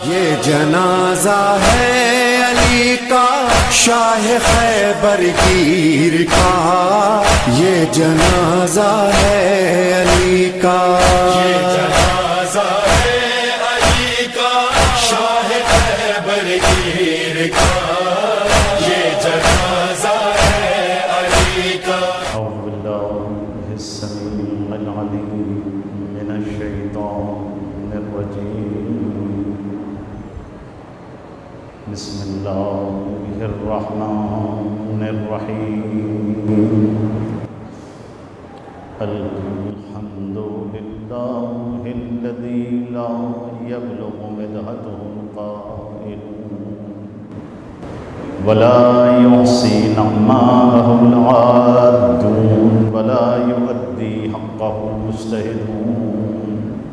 یہ جنازہ ہے علی کا شاہ خیبر گیر کا، یہ جنازہ ہے علی کا، یہ جنازہ ہے علی کا شاہ خیبر گیر کا، یہ جنازہ ہے علی کا۔ اعوذ باللہ السمیع العلیم من الشیطان الرجیم، بسم اللہ الرحمن الرحیم، الحمد للہ الذی لا یبلغ مدحته القائلون ولا يحصي نعماءه العادون ولا يؤدي حقه المجتهدون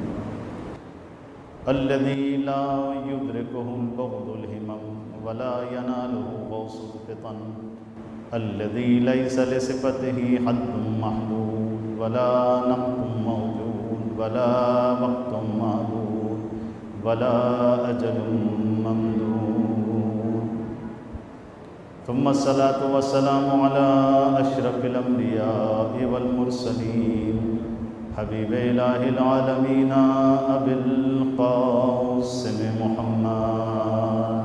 الذي لا يدركه البغض الهمم ولا يناله غوص الفطن الذي ليس لصفته حد محدود ولا نقص موجود ولا وقت معدود ولا أجل ممدود، ثم الصلاة والسلام على أشرف الأنبياء والمرسلين حبيب إله العالمين أبي القاسم محمد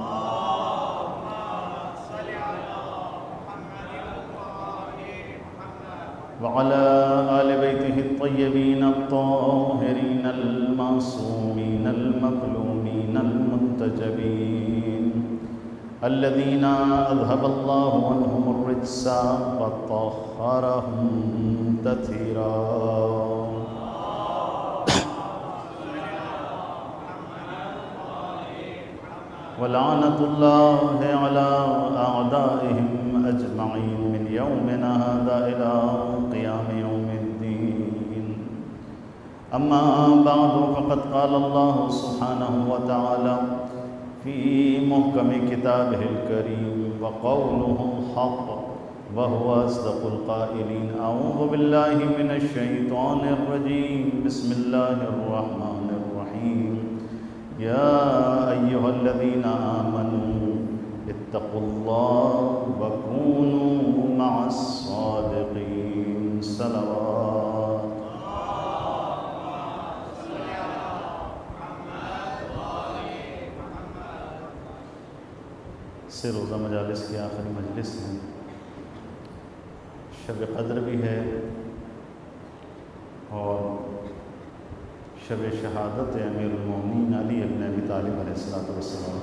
وعلى آل بيته الطيبين الطاهرين المعصومين المظلومين المنتجبين الذين أذهب الله عنهم الرجس وطهرهم تطهيرا، ولعنة الله على أعدائهم أجمعين من يومنا هذا إلى قيام يوم الدين. أما بعد، فقد قال الله سبحانه وتعالى في محكم كتابه الكريم وقوله الحق وهو أصدق القائلين. أعوذ بالله من الشيطان الرجيم، بسم الله الرحمن الرحيم. يا أيها الذين آمنوا اتقوا الله وكونوا مع الصادقين. صلوات سے روزہ مجالس کی آخری مجلس ہے، شب قدر بھی ہے اور شب شہادت امیر المومنین علی ابن ابی طالب علیہ السلام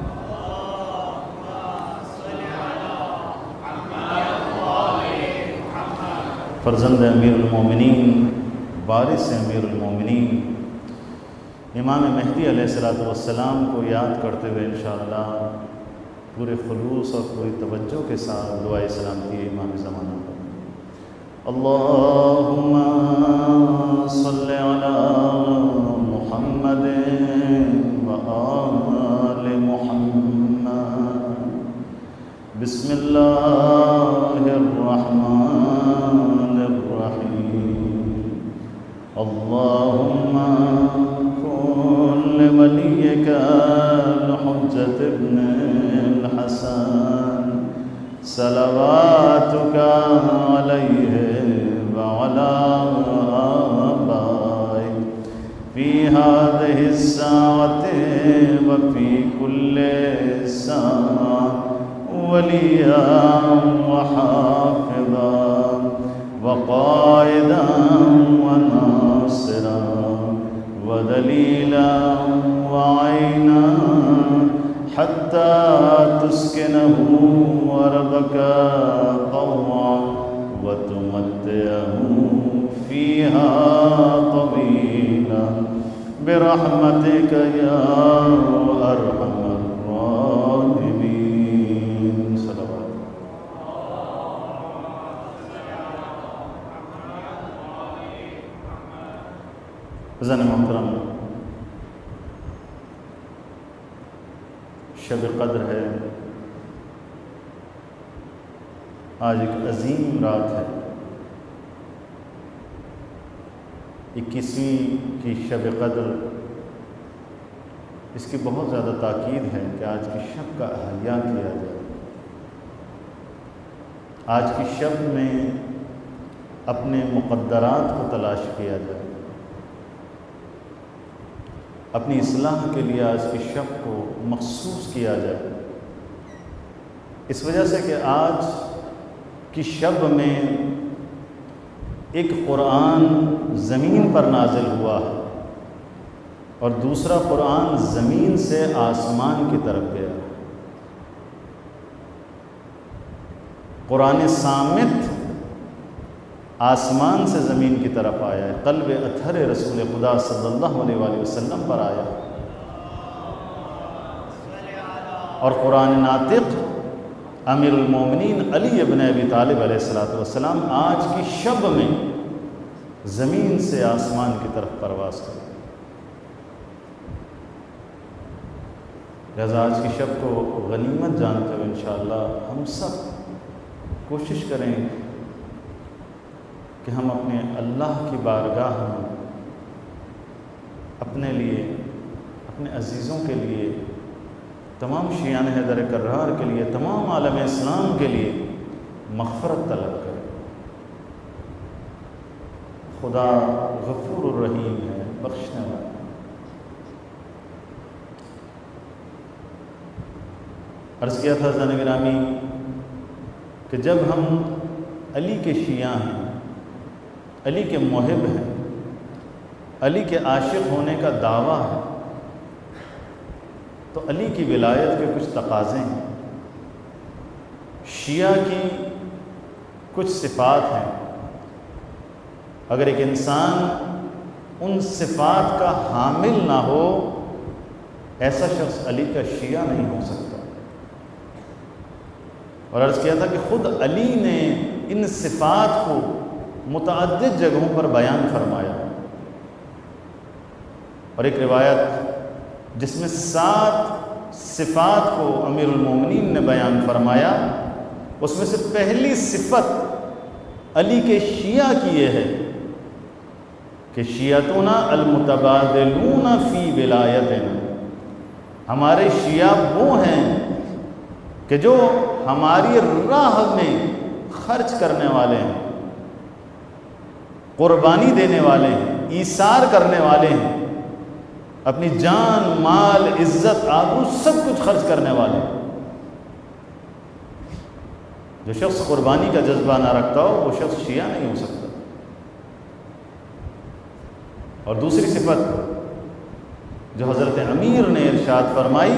فرزند امیر المومنین، وارث امیر المومنین امام مہدی علیہ السلام کو یاد کرتے ہوئے انشاءاللہ پورے خلوص اور پوری توجہ کے ساتھ دعائے سلامتی امام زمانہ پر اللہم صلی علی محمد وآل محمد، بسم اللہ الرحمن الرحیم، اللہم کن لولیک الحجۃ ابن الحسن صلواتک علیہ وعلی آبائک فی هذه الساعة وفی کل ساعة ولیا وحافظا وقائدا وناصرا ودلیلا وعینا حتى تسكنه أرضك طوعا وتمتعه فيها طويلا برحمتك يا أرحم الراحمين. صلوات بزن محترم، شب قدر ہے، آج ایک عظیم رات ہے، 21ویں کی شب قدر اس کی بہت زیادہ تاکید ہے کہ آج کی شب کا احیا کیا جائے، آج کی شب میں اپنے مقدرات کو تلاش کیا جائے، اپنی اصلاح کے لیے آج کی شب کو مخصوص کیا جائے، اس وجہ سے کہ آج کی شب میں ایک قرآن زمین پر نازل ہوا ہے اور دوسرا قرآن زمین سے آسمان کی طرف گیا۔ قرآن صامت آسمان سے زمین کی طرف آیا ہے، قلب اطہر رسول خدا صلی اللہ علیہ وآلہ وسلم پر آیا، اور قرآن ناطق امیر المومنین علی ابن ابی طالب علیہ السلام آج کی شب میں زمین سے آسمان کی طرف پرواز کرے۔ لہذا آج کی شب کو غنیمت جانتے ہوئے انشاءاللہ ہم سب کوشش کریں کہ ہم اپنے اللہ کی بارگاہ میں اپنے لیے، اپنے عزیزوں کے لیے، تمام شیعان حیدر کرار کے لیے، تمام عالم اسلام کے لیے مغفرت طلب کریں۔ خدا غفور الرحیم ہے، بخشنے والا۔ عرض کیا تھا حضرات گرامی کہ جب ہم علی کے شیعہ ہیں، علی کے محب ہیں، علی کے عاشق ہونے کا دعویٰ ہے، تو علی کی ولایت کے کچھ تقاضے ہیں، شیعہ کی کچھ صفات ہیں۔ اگر ایک انسان ان صفات کا حامل نہ ہو، ایسا شخص علی کا شیعہ نہیں ہو سکتا۔ اور عرض کیا تھا کہ خود علی نے ان صفات کو متعدد جگہوں پر بیان فرمایا، اور ایک روایت جس میں 7 صفات کو امیر المومنین نے بیان فرمایا، اس میں سے پہلی صفت علی کے شیعہ کی یہ ہے کہ شیعتنا المتبادلون فی ولایتنا، ہمارے شیعہ وہ ہیں کہ جو ہماری راہ میں خرچ کرنے والے ہیں، قربانی دینے والے ہیں، ایثار کرنے والے ہیں، اپنی جان، مال، عزت، آبرو سب کچھ خرچ کرنے والے ہیں۔ جو شخص قربانی کا جذبہ نہ رکھتا ہو وہ شخص شیعہ نہیں ہو سکتا۔ اور دوسری صفت جو حضرت امیر نے ارشاد فرمائی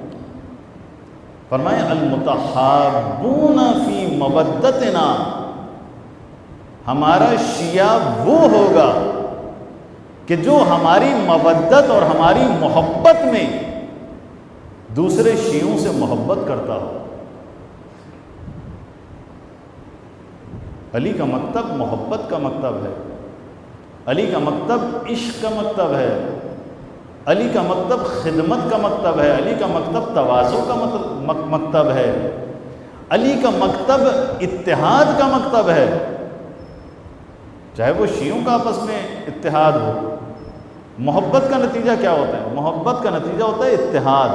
المتحابون فی مودتنا، ہمارا شیعہ وہ ہوگا کہ جو ہماری مودت اور ہماری محبت میں دوسرے شیعوں سے محبت کرتا ہو۔ علی کا مکتب محبت کا مکتب ہے، علی کا مکتب عشق کا مکتب ہے، علی کا مکتب خدمت کا مکتب ہے، علی کا مکتب تواضع کا مکتب ہے، علی کا مکتب اتحاد کا مکتب ہے۔ چاہے وہ شیعوں کا آپس میں اتحاد ہو، محبت کا نتیجہ کیا ہوتا ہے؟ محبت کا نتیجہ ہوتا ہے اتحاد،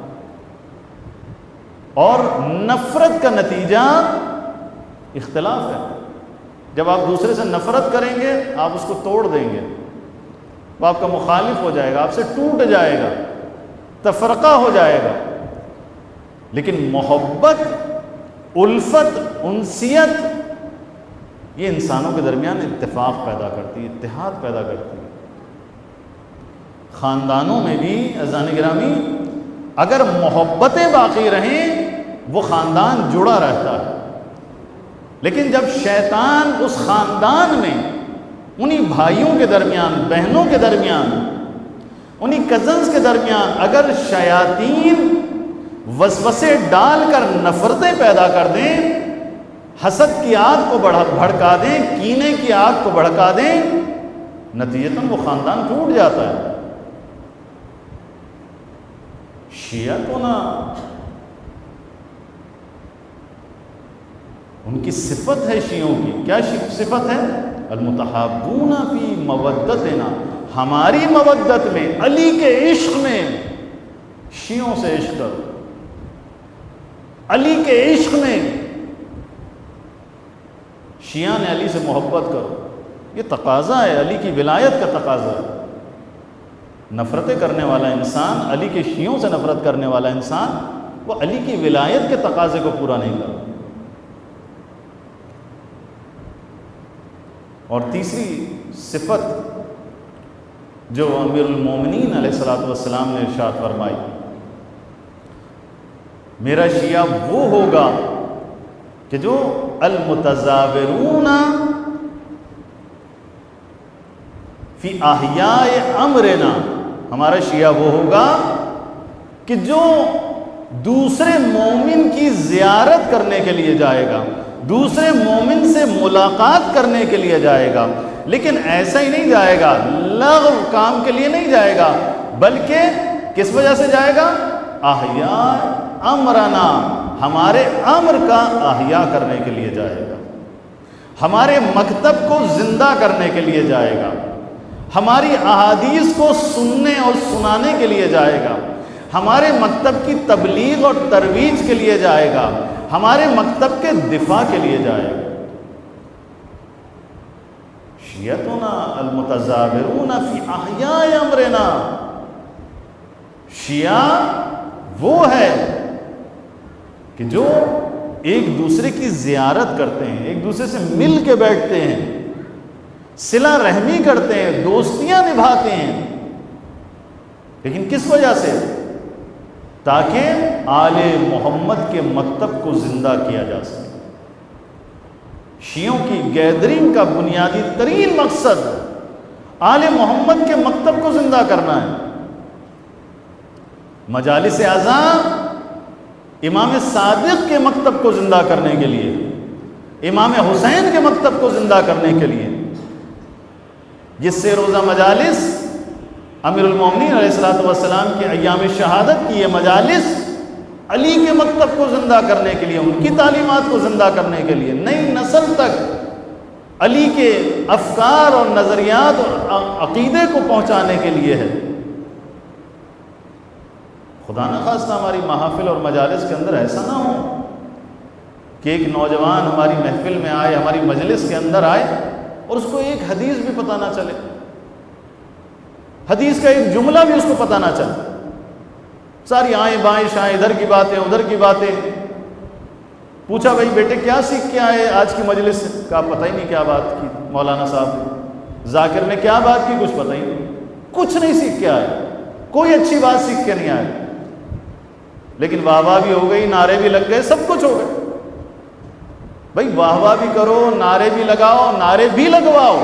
اور نفرت کا نتیجہ اختلاف ہے۔ جب آپ دوسرے سے نفرت کریں گے آپ اس کو توڑ دیں گے، وہ آپ کا مخالف ہو جائے گا، آپ سے ٹوٹ جائے گا، تفرقہ ہو جائے گا۔ لیکن محبت، الفت، انسیت، یہ انسانوں کے درمیان اتفاق پیدا کرتی ہے، اتحاد پیدا کرتی ہے۔ خاندانوں میں بھی عزیزان گرامی اگر محبتیں باقی رہیں وہ خاندان جڑا رہتا ہے، لیکن جب شیطان اس خاندان میں، انہی بھائیوں کے درمیان، بہنوں کے درمیان، انہی کزنز کے درمیان اگر شیاطین وسوسے ڈال کر نفرتیں پیدا کر دیں، حسد کی آگ کو بھڑکا دیں، کینے کی آگ کو بھڑکا دیں، نتیجتاً وہ خاندان ٹوٹ جاتا ہے۔ شیعہ کو نہ، ان کی صفت ہے شیعوں کی، کیا صفت ہے؟ المتحابون فی مودتنا، ہماری مودت میں، علی کے عشق میں شیعوں سے عشق کرو، علی کے عشق میں شیعہ نے علی سے محبت کرو، یہ تقاضا ہے، علی کی ولایت کا تقاضا ہے۔ نفرتیں کرنے والا انسان، علی کے شیعوں سے نفرت کرنے والا انسان، وہ علی کی ولایت کے تقاضے کو پورا نہیں کرتا۔ اور تیسری صفت جو امیر المومنین علیہ الصلوۃ والسلام نے ارشاد فرمائی، میرا شیعہ وہ ہوگا کہ جو المتزاورون فی احیاء امرنا، ہمارا شیعہ وہ ہوگا کہ جو دوسرے مومن کی زیارت کرنے کے لیے جائے گا، دوسرے مومن سے ملاقات کرنے کے لیے جائے گا، لیکن ایسا ہی نہیں جائے گا، لغو کام کے لیے نہیں جائے گا، بلکہ کس وجہ سے جائے گا؟ احیاء امرنا، ہمارے امر کا احیاء کرنے کے لیے جائے گا، ہمارے مکتب کو زندہ کرنے کے لیے جائے گا، ہماری احادیث کو سننے اور سنانے کے لیے جائے گا، ہمارے مکتب کی تبلیغ اور ترویج کے لیے جائے گا، ہمارے مکتب کے دفاع کے لیے جائے گا۔ شیعتنا المتزاورون فی احیاء امرنا، شیعہ وہ ہے کہ جو ایک دوسرے کی زیارت کرتے ہیں، ایک دوسرے سے مل کے بیٹھتے ہیں، صلہ رحمی کرتے ہیں، دوستیاں نبھاتے ہیں، لیکن کس وجہ سے؟ تاکہ آل محمد کے مکتب کو زندہ کیا جا سکے۔ شیعوں کی گیدرنگ کا بنیادی ترین مقصد آل محمد کے مکتب کو زندہ کرنا ہے۔ مجالس اعضاء امام صادق کے مکتب کو زندہ کرنے کے لیے، امام حسین کے مکتب کو زندہ کرنے کے لیے، جس سے روزہ مجالس امیر المومنین علیہ الصلوۃ والسلام کے ایام شہادت کی یہ مجالس علی کے مکتب کو زندہ کرنے کے لیے، ان کی تعلیمات کو زندہ کرنے کے لیے، نئی نسل تک علی کے افکار اور نظریات اور عقیدے کو پہنچانے کے لیے ہے۔ خدا نہ خواستہ ہماری محافل اور مجالس کے اندر ایسا نہ ہو کہ ایک نوجوان ہماری محفل میں آئے، ہماری مجلس کے اندر آئے اور اس کو ایک حدیث بھی پتہ نہ چلے، حدیث کا ایک جملہ بھی اس کو پتہ نہ چلے، ساری آئیں بائیں شائیں، ادھر کی باتیں ادھر کی باتیں۔ پوچھا بھائی بیٹے کیا سیکھ کے آئے آج کی مجلس سے؟ کہا پتہ ہی نہیں کیا بات کی مولانا صاحب نے، ذاکر نے کیا بات کی، کچھ پتہ ہی نہیں، کچھ نہیں سیکھ کے آئے، کوئی اچھی بات سیکھ کے نہیں آئے، لیکن واہ واہ بھی ہو گئی، نعرے بھی لگ گئے، سب کچھ ہو گئے۔ بھائی واہ واہ بھی کرو، نعرے بھی لگاؤ، نعرے بھی لگواؤ،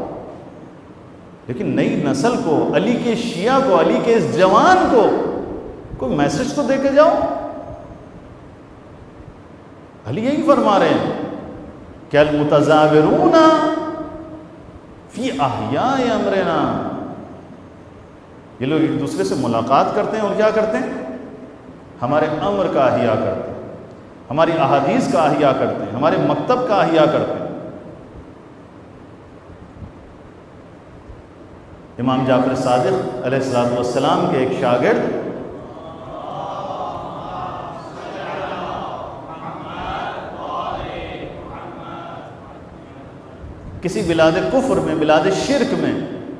لیکن نئی نسل کو، علی کے شیعہ کو، علی کے اس جوان کو کوئی میسج تو دے کے جاؤ۔ علی یہی فرما رہے ہیں کہ المتزاورون فی احیاء امرنا، یہ لوگ ایک دوسرے سے ملاقات کرتے ہیں اور کیا کرتے ہیں؟ ہمارے امر کا احیاء کرتے ہیں، ہماری احادیث کا احیاء کرتے ہیں، ہمارے مکتب کا احیاء کرتے ہیں۔ امام جعفر صادق علیہ الصلوۃ والسلام کے ایک شاگرد کسی بلاد کفر میں، بلاد شرک میں،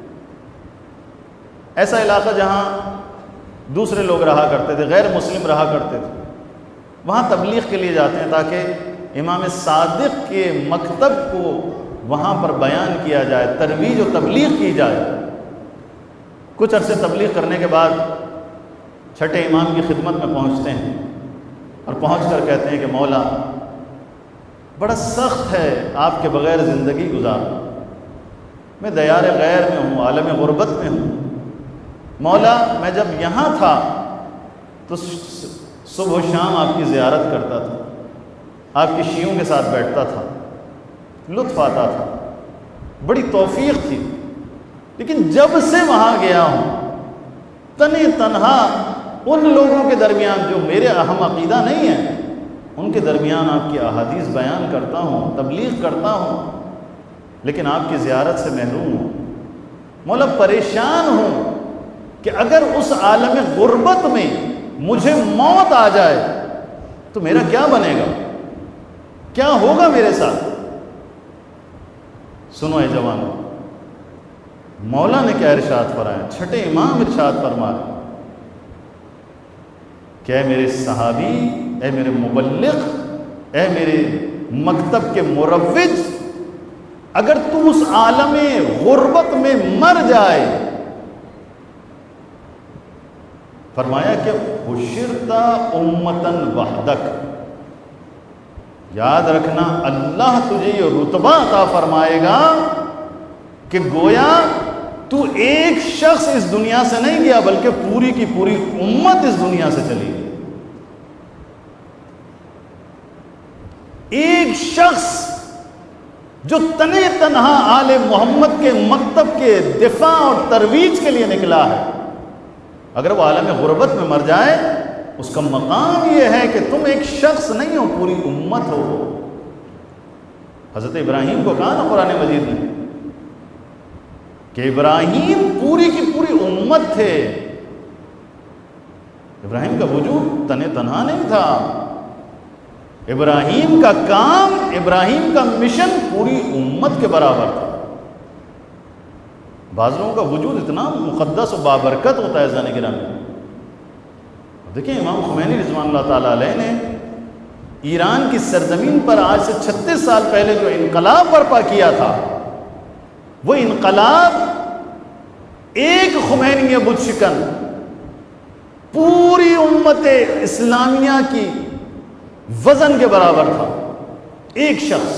ایسا علاقہ جہاں دوسرے لوگ رہا کرتے تھے، غیر مسلم رہا کرتے تھے، وہاں تبلیغ کے لیے جاتے ہیں تاکہ امام صادق کے مکتب کو وہاں پر بیان کیا جائے، ترویج و تبلیغ کی جائے۔ کچھ عرصے تبلیغ کرنے کے بعد چھٹے امام کی خدمت میں پہنچتے ہیں اور پہنچ کر کہتے ہیں کہ مولا بڑا سخت ہے آپ کے بغیر زندگی گزارنا، میں دیار غیر میں ہوں، عالم غربت میں ہوں، مولا میں جب یہاں تھا تو صبح و شام آپ کی زیارت کرتا تھا، آپ کے شیعوں کے ساتھ بیٹھتا تھا، لطف آتا تھا، بڑی توفیق تھی، لیکن جب سے وہاں گیا ہوں تنہا تنہا ان لوگوں کے درمیان جو میرے اہم عقیدہ نہیں ہیں، ان کے درمیان آپ کی احادیث بیان کرتا ہوں، تبلیغ کرتا ہوں، لیکن آپ کی زیارت سے محروم ہوں، مولا پریشان ہوں کہ اگر اس عالم غربت میں مجھے موت آ جائے تو میرا کیا بنے گا، کیا ہوگا میرے ساتھ؟ سنو اے جوانو، مولا نے کیا ارشاد فرمایا، چھٹے امام ارشاد فرمایا کہ اے میرے صحابی، اے میرے مبلغ، اے میرے مکتب کے مروج، اگر تو اس عالم غربت میں مر جائے، فرمایا کہ حشرتا امتن وحدک، یاد رکھنا اللہ تجھے یہ رتبہ عطا فرمائے گا کہ گویا تو ایک شخص اس دنیا سے نہیں گیا بلکہ پوری کی پوری امت اس دنیا سے چلی گئی۔ ایک شخص جو تنے تنہا آل محمد کے مکتب کے دفاع اور ترویج کے لیے نکلا ہے، اگر وہ عالم غربت میں مر جائے، اس کا مقام یہ ہے کہ تم ایک شخص نہیں ہو، پوری امت ہو۔ حضرت ابراہیم کو کہا نا قرآن مجید میں کہ ابراہیم پوری کی پوری امت تھے۔ ابراہیم کا وجود تنے تنہا نہیں تھا، ابراہیم کا کام، ابراہیم کا مشن پوری امت کے برابر تھا۔ بعض لوگوں کا وجود اتنا مقدس و بابرکت ہوتا ہے زانے گرامی۔ دیکھیں امام خمینی رضوان اللہ تعالیٰ علیہ نے ایران کی سرزمین پر آج سے 36 سال پہلے جو انقلاب برپا کیا تھا، وہ انقلاب ایک خمینی بت شکن پوری امت اسلامیہ کی وزن کے برابر تھا۔ ایک شخص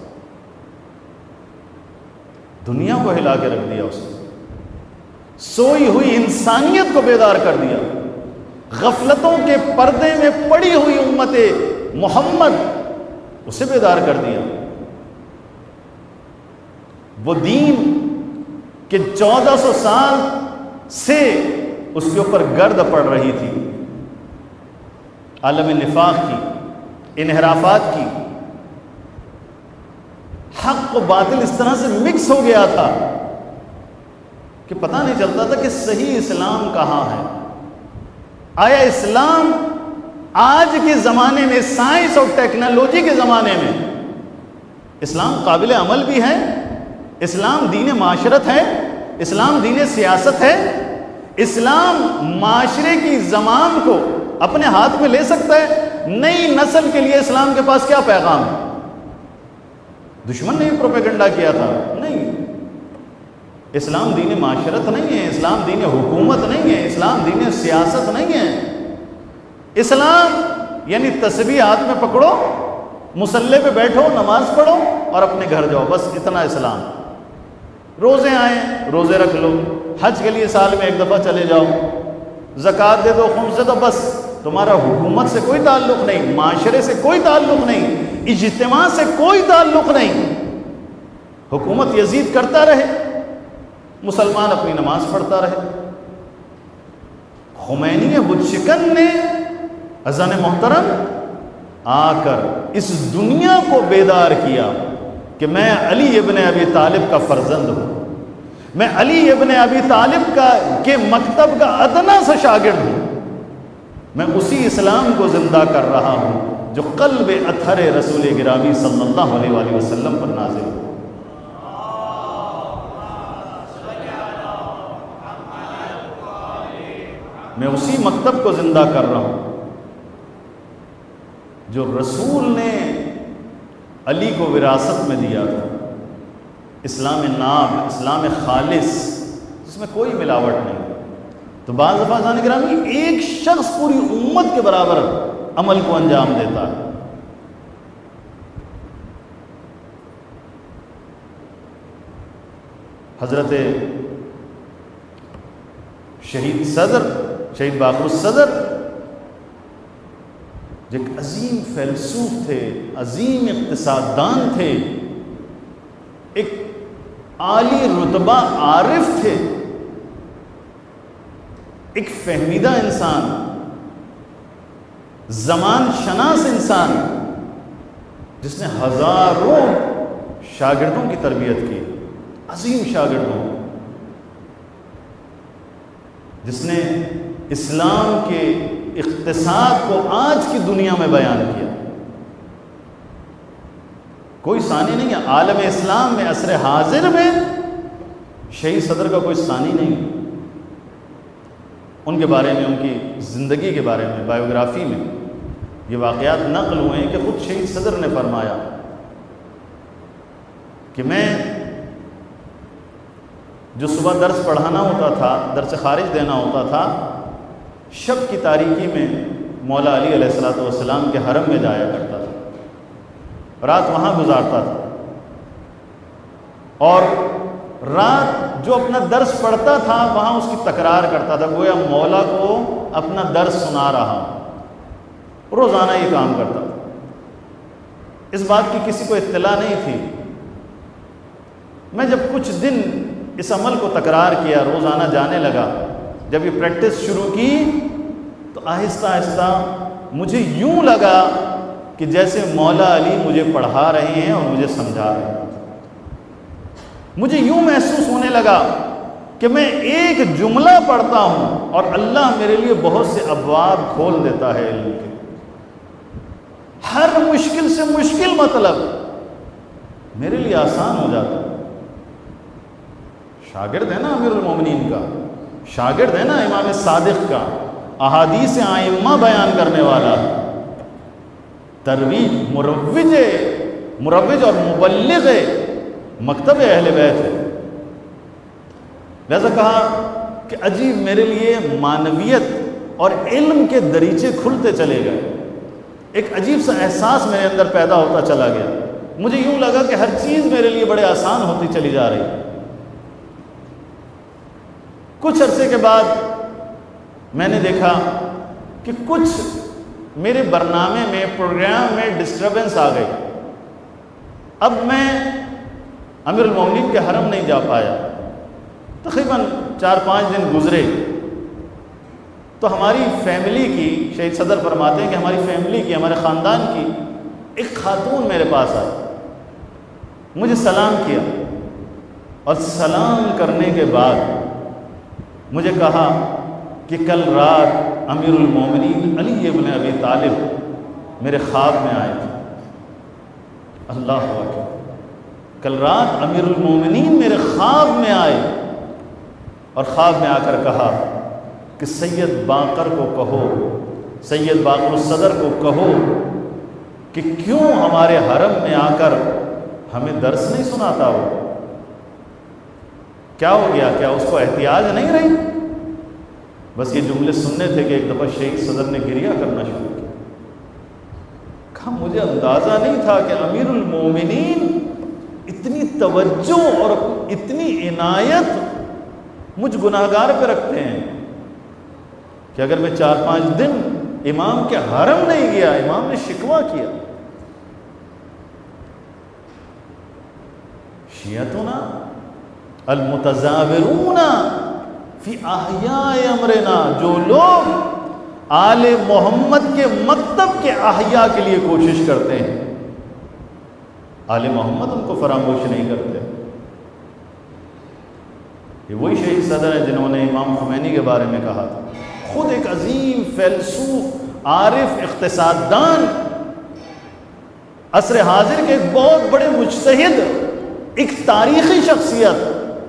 دنیا کو ہلا کے رکھ دیا، اس نے سوئی ہوئی انسانیت کو بیدار کر دیا، غفلتوں کے پردے میں پڑی ہوئی امت محمد اسے بیدار کر دیا۔ وہ دین کہ 1400 سال سے اس کے اوپر گرد پڑ رہی تھی، عالم نفاق کی، انحرافات کی، حق و باطل اس طرح سے مکس ہو گیا تھا کہ پتہ نہیں چلتا تھا کہ صحیح اسلام کہاں ہے۔ آیا اسلام آج کے زمانے میں، سائنس اور ٹیکنالوجی کے زمانے میں، اسلام قابل عمل بھی ہے؟ اسلام دین معاشرت ہے؟ اسلام دین سیاست ہے؟ اسلام معاشرے کی زمام کو اپنے ہاتھ میں لے سکتا ہے؟ نئی نسل کے لیے اسلام کے پاس کیا پیغام ہے؟ دشمن نے یہ پروپیگنڈا کیا تھا، نہیں، اسلام دین معاشرت نہیں ہے، اسلام دین حکومت نہیں ہے، اسلام دین سیاست نہیں ہے۔ اسلام یعنی تسبیح ہاتھ میں پکڑو، مصلی پہ بیٹھو، نماز پڑھو اور اپنے گھر جاؤ، بس اتنا اسلام۔ روزے آئیں، روزے رکھ لو، حج کے لیے سال میں ایک دفعہ چلے جاؤ، زکوٰۃ دے دو، خمس دے دو، بس تمہارا حکومت سے کوئی تعلق نہیں، معاشرے سے کوئی تعلق نہیں، اجتماع سے کوئی تعلق نہیں۔ حکومت یزید کرتا رہے، مسلمان اپنی نماز پڑھتا رہے۔ خمینی بت شکن نے اذان محترم آ کر اس دنیا کو بیدار کیا کہ میں علی ابن ابی طالب کا فرزند ہوں، میں علی ابن ابی طالب کے مکتب کا ادنا سا شاگرد ہوں، میں اسی اسلام کو زندہ کر رہا ہوں جو قلب اطہر رسول گرامی صلی اللہ علیہ وآلہ وسلم پر نازل ہو۔ میں اسی مکتب کو زندہ کر رہا ہوں جو رسول نے علی کو وراثت میں دیا تھا، اسلام ناب، اسلام خالص، جس میں کوئی ملاوٹ نہیں۔ تو بعض دفعہ عزیزان گرامی ایک شخص پوری امت کے برابر عمل کو انجام دیتا ہے۔ حضرت شہید باقر الصدر جو ایک عظیم فیلسوف تھے، عظیم اقتصاد دان تھے، ایک عالی رتبہ عارف تھے، ایک فہمیدہ انسان، زمان شناس انسان، جس نے ہزاروں شاگردوں کی تربیت کی، عظیم شاگردوں، جس نے اسلام کے اقتصاد کو آج کی دنیا میں بیان کیا. کوئی ثانی نہیں ہے عالم اسلام میں، عصر حاضر میں شہید صدر کا کوئی ثانی نہیں. ان کے بارے میں، ان کی زندگی کے بارے میں، بایوگرافی میں یہ واقعات نقل ہوئے ہیں کہ خود شہید صدر نے فرمایا کہ میں جو صبح درس پڑھانا ہوتا تھا، درس خارج دینا ہوتا تھا، شب کی تاریکی میں مولا علی علیہ السلام کے حرم میں جایا کرتا تھا، رات وہاں گزارتا تھا، اور رات جو اپنا درس پڑھتا تھا وہاں اس کی تکرار کرتا تھا، گویا مولا کو اپنا درس سنا رہا. روزانہ یہ کام کرتا تھا. اس بات کی کسی کو اطلاع نہیں تھی. میں جب کچھ دن اس عمل کو تکرار کیا، روزانہ جانے لگا، جب یہ پریکٹس شروع کی تو آہستہ آہستہ مجھے یوں لگا کہ جیسے مولا علی مجھے پڑھا رہے ہیں اور مجھے سمجھا رہے ہیں. مجھے یوں محسوس ہونے لگا کہ میں ایک جملہ پڑھتا ہوں اور اللہ میرے لیے بہت سے ابواب کھول دیتا ہے علم کے. ہر مشکل سے مشکل مطلب میرے لیے آسان ہو جاتا ہے. شاگرد ہے نا امیر المومنین کا، شاگرد ہے نا امام صادق کا، احادیث ائمہ بیان کرنے والا، ترویج مروج اور مبلغ مکتب اہل بیت ہے. لہذا کہا کہ عجیب میرے لیے معنویت اور علم کے دریچے کھلتے چلے گئے. ایک عجیب سا احساس میرے اندر پیدا ہوتا چلا گیا. مجھے یوں لگا کہ ہر چیز میرے لیے بڑے آسان ہوتی چلی جا رہی. کچھ عرصے کے بعد میں نے دیکھا کہ کچھ میرے برنامے میں، پروگرام میں ڈسٹربنس آ گئی. اب میں امیر المومنین کے حرم نہیں جا پایا. تقریباً 4-5 دن گزرے تو ہماری فیملی کی، شہید صدر فرماتے ہیں کہ ہماری فیملی کی، ہمارے خاندان کی ایک خاتون میرے پاس آئی، مجھے سلام کیا، اور سلام کرنے کے بعد مجھے کہا کہ کل رات امیر المومنین علی ابن ابی طالب میرے خواب میں آئے تھے. اللہ اکبر! کل رات امیر المومنین میرے خواب میں آئے اور خواب میں آ کر کہا کہ سید باقر کو کہو، سید باقر الصدر کو کہو کہ کیوں ہمارے حرم میں آ کر ہمیں درس نہیں سناتا. ہو کیا ہو گیا؟ کیا اس کو احتیاج نہیں رہی؟ بس یہ جملے سننے تھے کہ ایک دفعہ شہید صدر نے گریہ کرنا شروع کیا. کہا مجھے اندازہ نہیں تھا کہ امیر المومنین اتنی توجہ اور اتنی عنایت مجھ گناہگار پہ رکھتے ہیں کہ اگر میں 4-5 دن امام کے حرم نہیں گیا، امام نے شکوہ کیا. شیعتنا المتزاورون فی احیاء امرنا، جو لوگ آل محمد کے مکتب کے احیاء کے لیے کوشش کرتے ہیں، آل محمد ان کو فراموش نہیں کرتے. یہ وہی شہید صدر ہیں جنہوں نے امام خمینی کے بارے میں کہا تھا. خود ایک عظیم فیلسوف، عارف، اقتصاد دان، عصر حاضر کے ایک بہت بڑے مجتہد، ایک تاریخی شخصیت،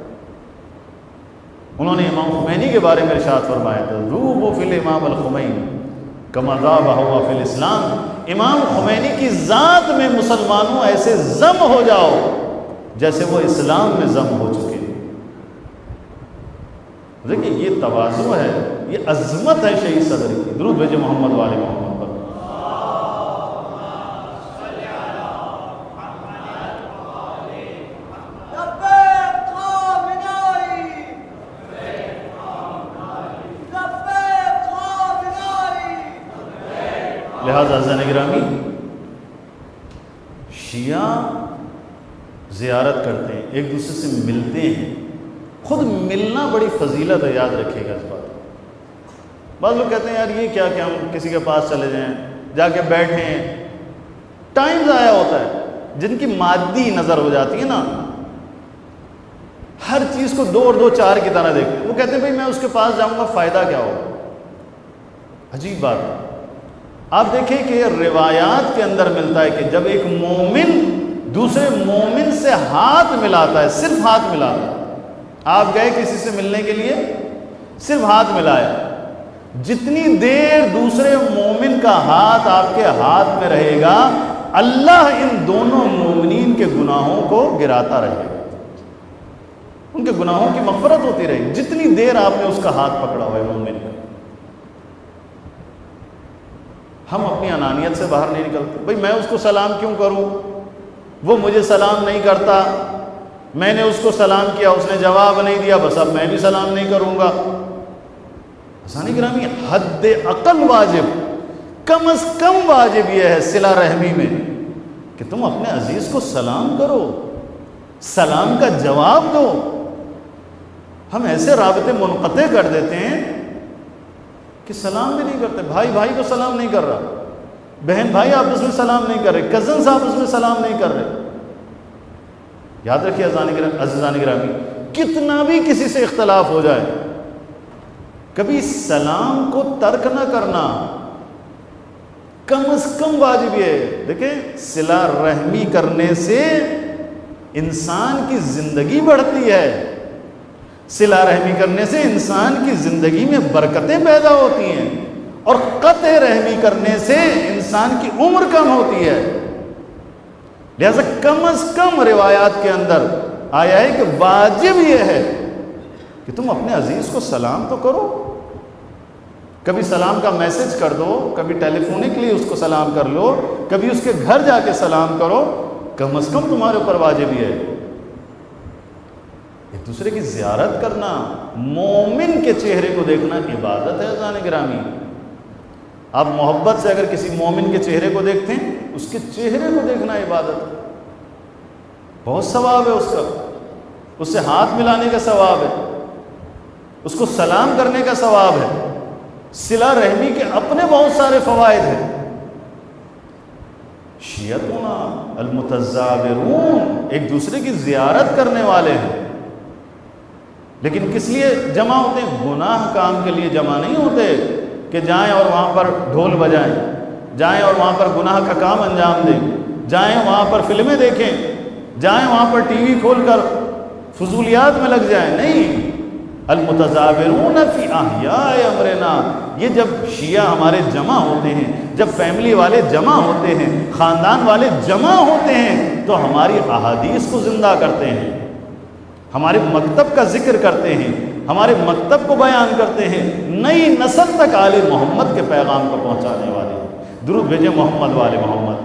انہوں نے امام خمینی کے بارے میں ارشاد فرمایا تھا ذوبوا فی الامام الخمینی کما ذاب ہوا فی الاسلام. امام خمینی کی ذات میں مسلمانوں ایسے ضم ہو جاؤ جیسے وہ اسلام میں ضم ہو چکے. دیکھیں یہ تواضع ہے، یہ عظمت ہے شہید صدر کی. درود بھیجے محمد والے محمد پر. لہذا عزیزان گرامی، شیعہ زیارت کرتے ہیں، ایک دوسرے سے ملتے ہیں. خود ملنا بڑی فضیلت ہے، یاد رکھیے گا اس بات. بعض لوگ کہتے ہیں یار یہ کیا کہ ہم کسی کے پاس چلے جائیں، جا کے بیٹھیں، ٹائم ضائع ہوتا ہے. جن کی مادی نظر ہو جاتی ہے نا، ہر چیز کو 2 اور 2 4 کی طرح دیکھتے ہیں، وہ کہتے ہیں بھائی میں اس کے پاس جاؤں گا فائدہ کیا ہوگا. عجیب بات ہے. آپ دیکھیں کہ روایات کے اندر ملتا ہے کہ جب ایک مومن دوسرے مومن سے ہاتھ ملاتا ہے، صرف ہاتھ ملاتا ہے، آپ گئے کسی سے ملنے کے لیے، صرف ہاتھ ملایا، جتنی دیر دوسرے مومن کا ہاتھ آپ کے ہاتھ میں رہے گا اللہ ان دونوں مومنین کے گناہوں کو گراتا رہے گا، ان کے گناہوں کی مغفرت ہوتی رہے گی جتنی دیر آپ نے اس کا ہاتھ پکڑا ہوا ہے مومن کا. ہم اپنی انانیت سے باہر نہیں نکلتے. بھئی میں اس کو سلام کیوں کروں، وہ مجھے سلام نہیں کرتا، میں نے اس کو سلام کیا اس نے جواب نہیں دیا، بس اب میں بھی سلام نہیں کروں گا. عزیزان گرامی، حد عقل واجب، کم از کم واجب یہ ہے صلہ رحمی میں کہ تم اپنے عزیز کو سلام کرو، سلام کا جواب دو. ہم ایسے رابطے منقطع کر دیتے ہیں کہ سلام بھی نہیں کرتے. بھائی بھائی کو سلام نہیں کر رہا، بہن بھائی آپس میں سلام نہیں کر رہے، کزنز آپس میں سلام نہیں کر رہے. یاد رکھیے عزیزان گرامی، کتنا بھی کسی سے اختلاف ہو جائے کبھی سلام کو ترک نہ کرنا کم از کم واجب یہ ہے. دیکھیں صلہ رحمی کرنے سے انسان کی زندگی بڑھتی ہے، صلہ رحمی کرنے سے انسان کی زندگی میں برکتیں پیدا ہوتی ہیں، اور قطع رحمی کرنے سے انسان کی عمر کم ہوتی ہے. لہذا کم از کم روایات کے اندر آیا ہے کہ واجب یہ ہے کہ تم اپنے عزیز کو سلام تو کرو. کبھی سلام کا میسج کر دو، کبھی ٹیلی فونکلی اس کو سلام کر لو، کبھی اس کے گھر جا کے سلام کرو. کم از کم تمہارے اوپر واجب یہ ہے. ایک دوسرے کی زیارت کرنا، مومن کے چہرے کو دیکھنا عبادت ہے. عزیزان گرامی، آپ محبت سے اگر کسی مومن کے چہرے کو دیکھتے ہیں، اس کے چہرے کو دیکھنا عبادت ہے. بہت ثواب ہے اس کا، اس سے ہاتھ ملانے کا ثواب ہے، اس کو سلام کرنے کا ثواب ہے. صلہ رحمی کے اپنے بہت سارے فوائد ہیں. شیعتنا المتزاورون، ایک دوسرے کی زیارت کرنے والے ہیں، لیکن کس لیے جمع ہوتے ہیں؟ گناہ کام کے لیے جمع نہیں ہوتے کہ جائیں اور وہاں پر ڈھول بجائیں، جائیں اور وہاں پر گناہ کا کام انجام دیں، جائیں وہاں پر فلمیں دیکھیں، جائیں وہاں پر ٹی وی کھول کر فضولیات میں لگ جائیں. نہیں، المتزاورون فی احیاء امرنا. یہ جب شیعہ ہمارے جمع ہوتے ہیں، جب فیملی والے جمع ہوتے ہیں، خاندان والے جمع ہوتے ہیں، تو ہماری احادیث کو زندہ کرتے ہیں، ہمارے مکتب کا ذکر کرتے ہیں، ہمارے مکتب کو بیان کرتے ہیں، نئی نسل تک آل محمد کے پیغام کو پہنچانے والے ہیں. درود بھیجیں محمد والے محمد.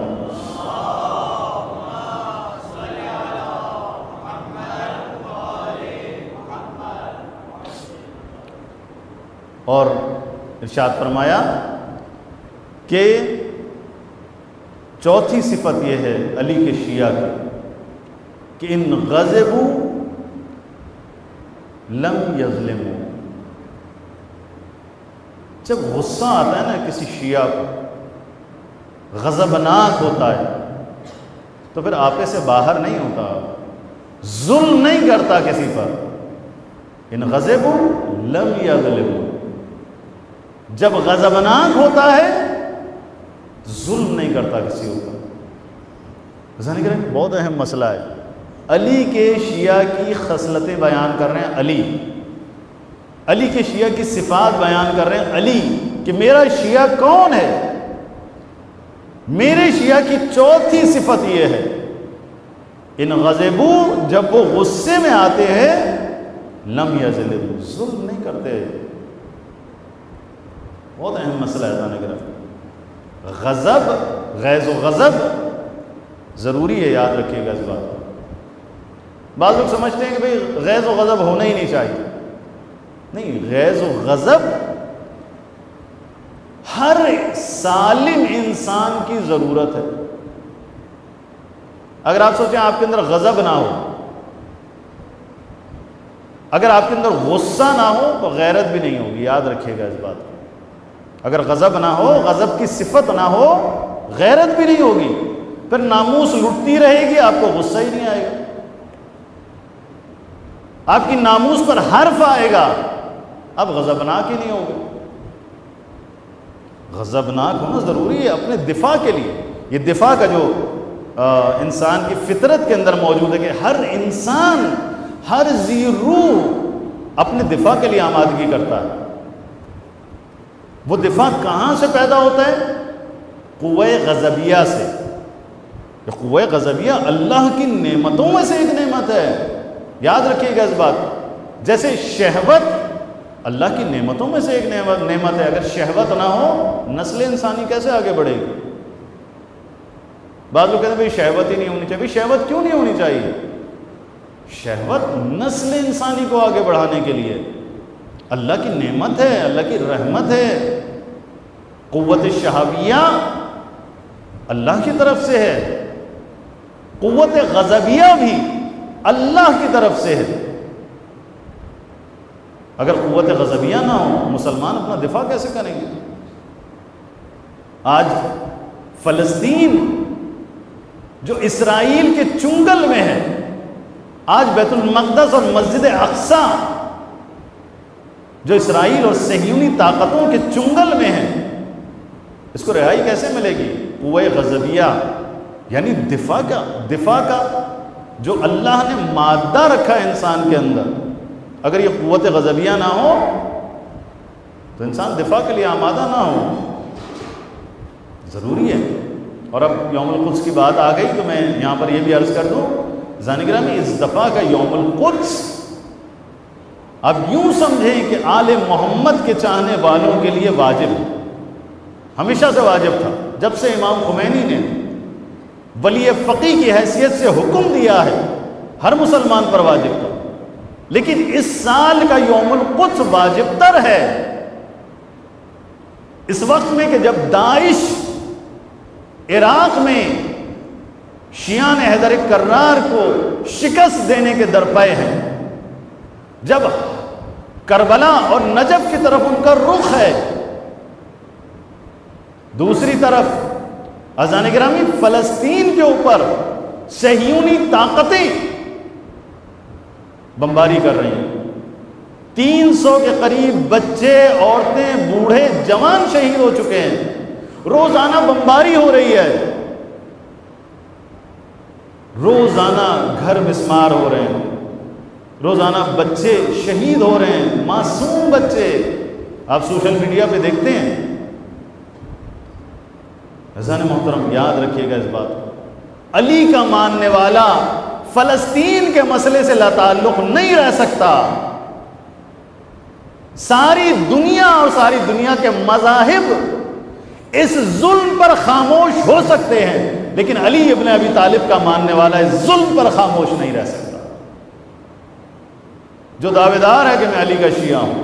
اور ارشاد فرمایا کہ چوتھی صفت یہ ہے علی کے شیعہ کی کہ ان غضبوا لم یظلموا. جب غصہ آتا ہے نا کسی شیعہ کو، غضبناک ہوتا ہے، تو پھر آپے سے باہر نہیں ہوتا، ظلم نہیں کرتا کسی پر. ان غضبوا لم یظلموا، جب غضبناک ہوتا ہے ظلم نہیں کرتا کسی اوپر. بہت اہم مسئلہ ہے. علی کے شیعہ کی خصلتیں بیان کر رہے ہیں، علی کے شیعہ کی صفات بیان کر رہے ہیں. علی کہ میرا شیعہ کون ہے؟ میرے شیعہ کی چوتھی صفت یہ ہے ان غضبوا، جب وہ غصے میں آتے ہیں لم یظلموا، ظلم نہیں کرتے. بہت اہم مسئلہ ہے جانے کا. غضب، غیظ و غضب ضروری ہے، یاد رکھیے گا اس بات. بعض لوگ سمجھتے ہیں کہ بھئی غیظ و غضب ہونا ہی نہیں چاہیے. نہیں، غیظ و غضب ہر سالم انسان کی ضرورت ہے. اگر آپ سوچیں آپ کے اندر غضب نہ ہو، اگر آپ کے اندر غصہ نہ ہو تو غیرت بھی نہیں ہوگی. یاد رکھیے گا اس بات کو. اگر غضب نہ ہو، غضب کی صفت نہ ہو، غیرت بھی نہیں ہوگی. پھر ناموس لٹتی رہے گی، آپ کو غصہ ہی نہیں آئے گا. آپ کی ناموس پر حرف آئے گا، اب غضبناک ہی نہیں ہوگا. غضبناک ہونا ضروری ہے اپنے دفاع کے لیے. یہ دفاع کا جو انسان کی فطرت کے اندر موجود ہے کہ ہر انسان، ہر ذی روح اپنے دفاع کے لیے آمادگی کرتا ہے. وہ دفاع کہاں سے پیدا ہوتا ہے؟ قوہ غضبیہ سے. قوہ غضبیہ اللہ کی نعمتوں میں سے ایک نعمت ہے، یاد رکھیے گا اس بات. جیسے شہوت اللہ کی نعمتوں میں سے ایک نعمت ہے. اگر شہوت نہ ہو نسل انسانی کیسے آگے بڑھے گی؟ بعض لوگ کہتے ہیں بھائی شہوت ہی نہیں ہونی چاہیے. بھائی شہوت کیوں نہیں ہونی چاہیے؟ شہوت نسل انسانی کو آگے بڑھانے کے لیے اللہ کی نعمت ہے، اللہ کی رحمت ہے. قوت شہویہ اللہ کی طرف سے ہے، قوت غضبیہ بھی اللہ کی طرف سے ہے. اگر قوت غضبیہ نہ ہو مسلمان اپنا دفاع کیسے کریں گے؟ آج فلسطین جو اسرائیل کے چنگل میں ہے، آج بیت المقدس اور مسجد اقصی جو اسرائیل اور صہیونی طاقتوں کے چنگل میں ہے، اس کو رہائی کیسے ملے گی؟ قوہ غضبیہ یعنی دفاع کا جو اللہ نے مادہ رکھا ہے انسان کے اندر، اگر یہ قوت غضبیہ نہ ہو تو انسان دفاع کے لیے آمادہ نہ ہو. ضروری ہے. اور اب یوم القدس کی بات آ گئی تو میں یہاں پر یہ بھی عرض کر دوں عزیزان گرامی، اس دفعہ کا یوم القدس اب یوں سمجھیں کہ آل محمد کے چاہنے والوں کے لیے واجب ہے. ہمیشہ سے واجب تھا، جب سے امام خمینی نے ولی فقی کی حیثیت سے حکم دیا ہے ہر مسلمان پر واجب تھا. لیکن اس سال کا یوم القدس واجب تر ہے اس وقت میں کہ جب داعش عراق میں شیعان حیدر کرار کو شکست دینے کے درپے ہیں، جب کربلا اور نجف کی طرف ان کا رخ ہے، دوسری طرف عزیزان گرامی فلسطین کے اوپر صہیونی طاقتیں بمباری کر رہی ہیں. 300 کے قریب بچے، عورتیں، بوڑھے، جوان شہید ہو چکے ہیں. روزانہ بمباری ہو رہی ہے، روزانہ گھر مسمار ہو رہے ہیں، روزانہ بچے شہید ہو رہے ہیں، معصوم بچے. آپ سوشل میڈیا پہ دیکھتے ہیں. عزیزان محترم یاد رکھیے گا اس بات کو، علی کا ماننے والا فلسطین کے مسئلے سے لا تعلق نہیں رہ سکتا. ساری دنیا اور ساری دنیا کے مذاہب اس ظلم پر خاموش ہو سکتے ہیں، لیکن علی ابن ابی طالب کا ماننے والا اس ظلم پر خاموش نہیں رہ سکتا. جو دعوے دار ہے کہ میں علی کا شیعہ ہوں،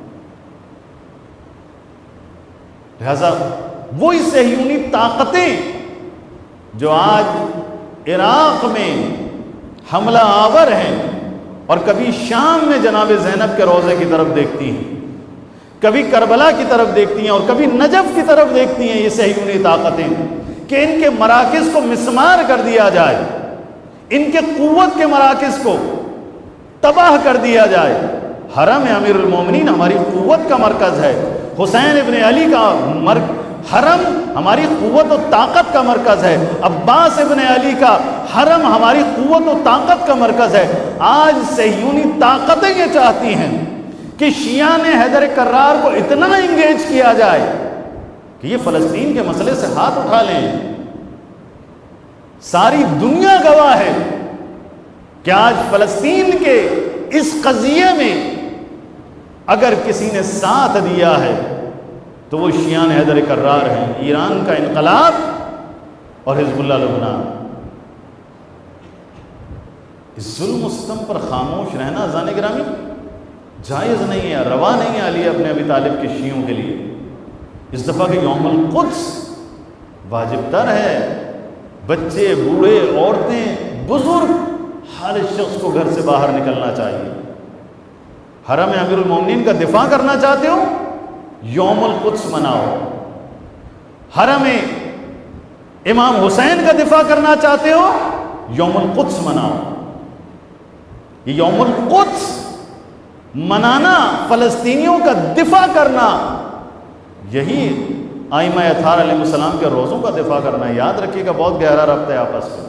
لہذا وہی صہیونی طاقتیں جو آج عراق میں حملہ آور ہیں اور کبھی شام میں جناب زینب کے روضے کی طرف دیکھتی ہیں، کبھی کربلا کی طرف دیکھتی ہیں اور کبھی نجف کی طرف دیکھتی ہیں، یہ صہیونی طاقتیں کہ ان کے مراکز کو مسمار کر دیا جائے، ان کے قوت کے مراکز کو تباہ کر دیا جائے. حرم امیر المومنین ہماری قوت کا مرکز ہے، حسین ابن علی کا حرم ہماری قوت و طاقت کا مرکز ہے، عباس ابن علی کا حرم ہماری قوت و طاقت کا مرکز ہے. آج صہیونی طاقتیں یہ چاہتی ہیں کہ شیعان حیدر کرار کو اتنا انگیج کیا جائے کہ یہ فلسطین کے مسئلے سے ہاتھ اٹھا لیں. ساری دنیا گواہ ہے کہ آج فلسطین کے اس قضیے میں اگر کسی نے ساتھ دیا ہے تو وہ شیعان حیدر کرار ہیں، ایران کا انقلاب اور حزب اللہ لبنان. اس ظلم و ستم پر خاموش رہنا عزیزان گرامی جائز نہیں ہے، روا نہیں ہے علی ابن ابی طالب کے شیعوں کے لیے. اس دفعہ کے یوم القدس واجب تر ہے. بچے، بوڑھے، عورتیں، بزرگ، ہر شخص کو گھر سے باہر نکلنا چاہیے. حرم امیر المومنین کا دفاع کرنا چاہتے ہو، یوم القدس مناؤ. حرم امام حسین کا دفاع کرنا چاہتے ہو، یوم القدس مناؤ. یہ یوم القدس منانا، فلسطینیوں کا دفاع کرنا، یہی آئمہ اطہار علیہ السلام کے روزوں کا دفاع کرنا ہے. یاد رکھیے گا بہت گہرا ربط ہے آپس میں.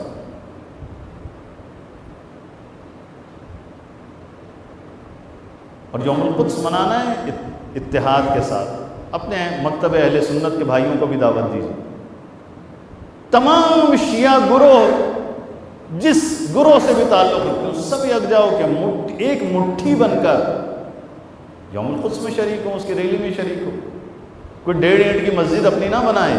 اور یوم القدس منانا ہے اتحاد کے ساتھ. اپنے مکتب اہل سنت کے بھائیوں کو بھی دعوت دیجیے. تمام شیعہ گروہ جس گروہ سے بھی تعلق رکھتے ہیں سب یکجا ہو کہ ایک مٹھی بن کر یوم القدس میں شریک ہوں, اس کی ریلی میں شریک ہو. کوئی 1.5 اینٹ کی مسجد اپنی نہ بنائے.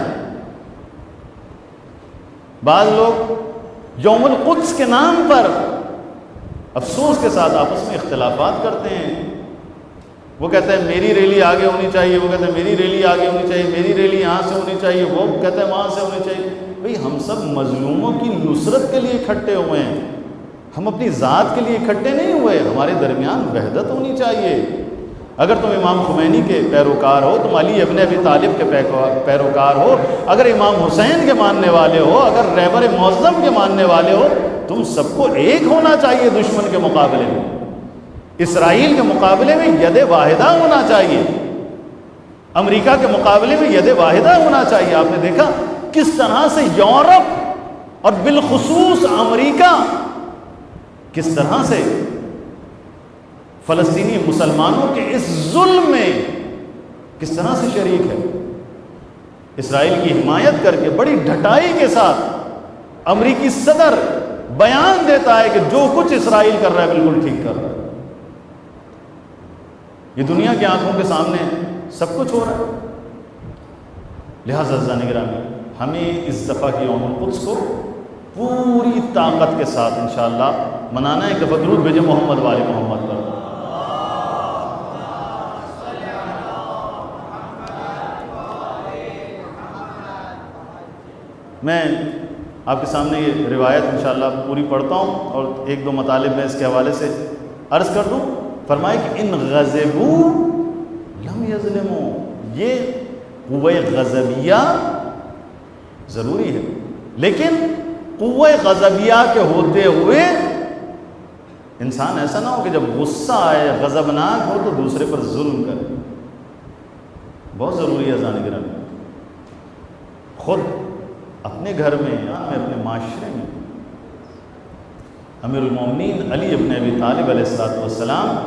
بعض لوگ یوم القدس کے نام پر افسوس کے ساتھ آپس میں اختلافات کرتے ہیں. وہ کہتے ہیں میری ریلی آگے ہونی چاہیے, وہ کہتے ہیں میری ریلی آگے ہونی چاہیے, میری ریلی یہاں سے ہونی چاہیے, وہ کہتے ہیں وہاں سے ہونی چاہیے. بھئی ہم سب مظلوموں کی نصرت کے لیے اکٹھے ہوئے ہیں, ہم اپنی ذات کے لیے اکٹھے نہیں ہوئے. ہمارے درمیان وحدت ہونی چاہیے. اگر تم امام خمینی کے پیروکار ہو, تم علی ابن ابی طالب کے پیروکار ہو, اگر امام حسین کے ماننے والے ہو, اگر رہبر معظم کے ماننے والے ہو, تم سب کو ایک ہونا چاہیے دشمن کے مقابلے میں. اسرائیل کے مقابلے میں ید واحدہ ہونا چاہیے. امریکہ کے مقابلے میں ید واحدہ ہونا چاہیے. آپ نے دیکھا کس طرح سے یورپ اور بالخصوص امریکہ کس طرح سے فلسطینی مسلمانوں کے اس ظلم میں کس طرح سے شریک ہے. اسرائیل کی حمایت کر کے بڑی ڈھٹائی کے ساتھ امریکی صدر بیان دیتا ہے کہ جو کچھ اسرائیل کر رہا ہے بالکل ٹھیک کر رہا ہے. یہ دنیا کی آنکھوں کے سامنے سب کچھ ہو رہا ہے. لہٰذا عزیزان گرامی, ہمیں اس دفعہ کی یوم القدس کو پوری طاقت کے ساتھ انشاءاللہ منانا ہے. کہ درود بھیجے محمد وآل محمد پر. میں آپ کے سامنے یہ روایت انشاءاللہ پوری پڑھتا ہوں اور 1-2 مطالب میں اس کے حوالے سے عرض کر دوں. فرمائے کہ ان غضبوا لم یظلموا, یہ قوہ غضبیہ ضروری ہے, لیکن قوہ غضبیہ کے ہوتے ہوئے انسان ایسا نہ ہو کہ جب غصہ آئے, غضبناک ہو, تو دوسرے پر ظلم کرے. بہت ضروری ہے عزیزان گرامی, خود اپنے گھر میں یا اپنے معاشرے میں امیر المومنین علی ابن ابی طالب علیہ السلام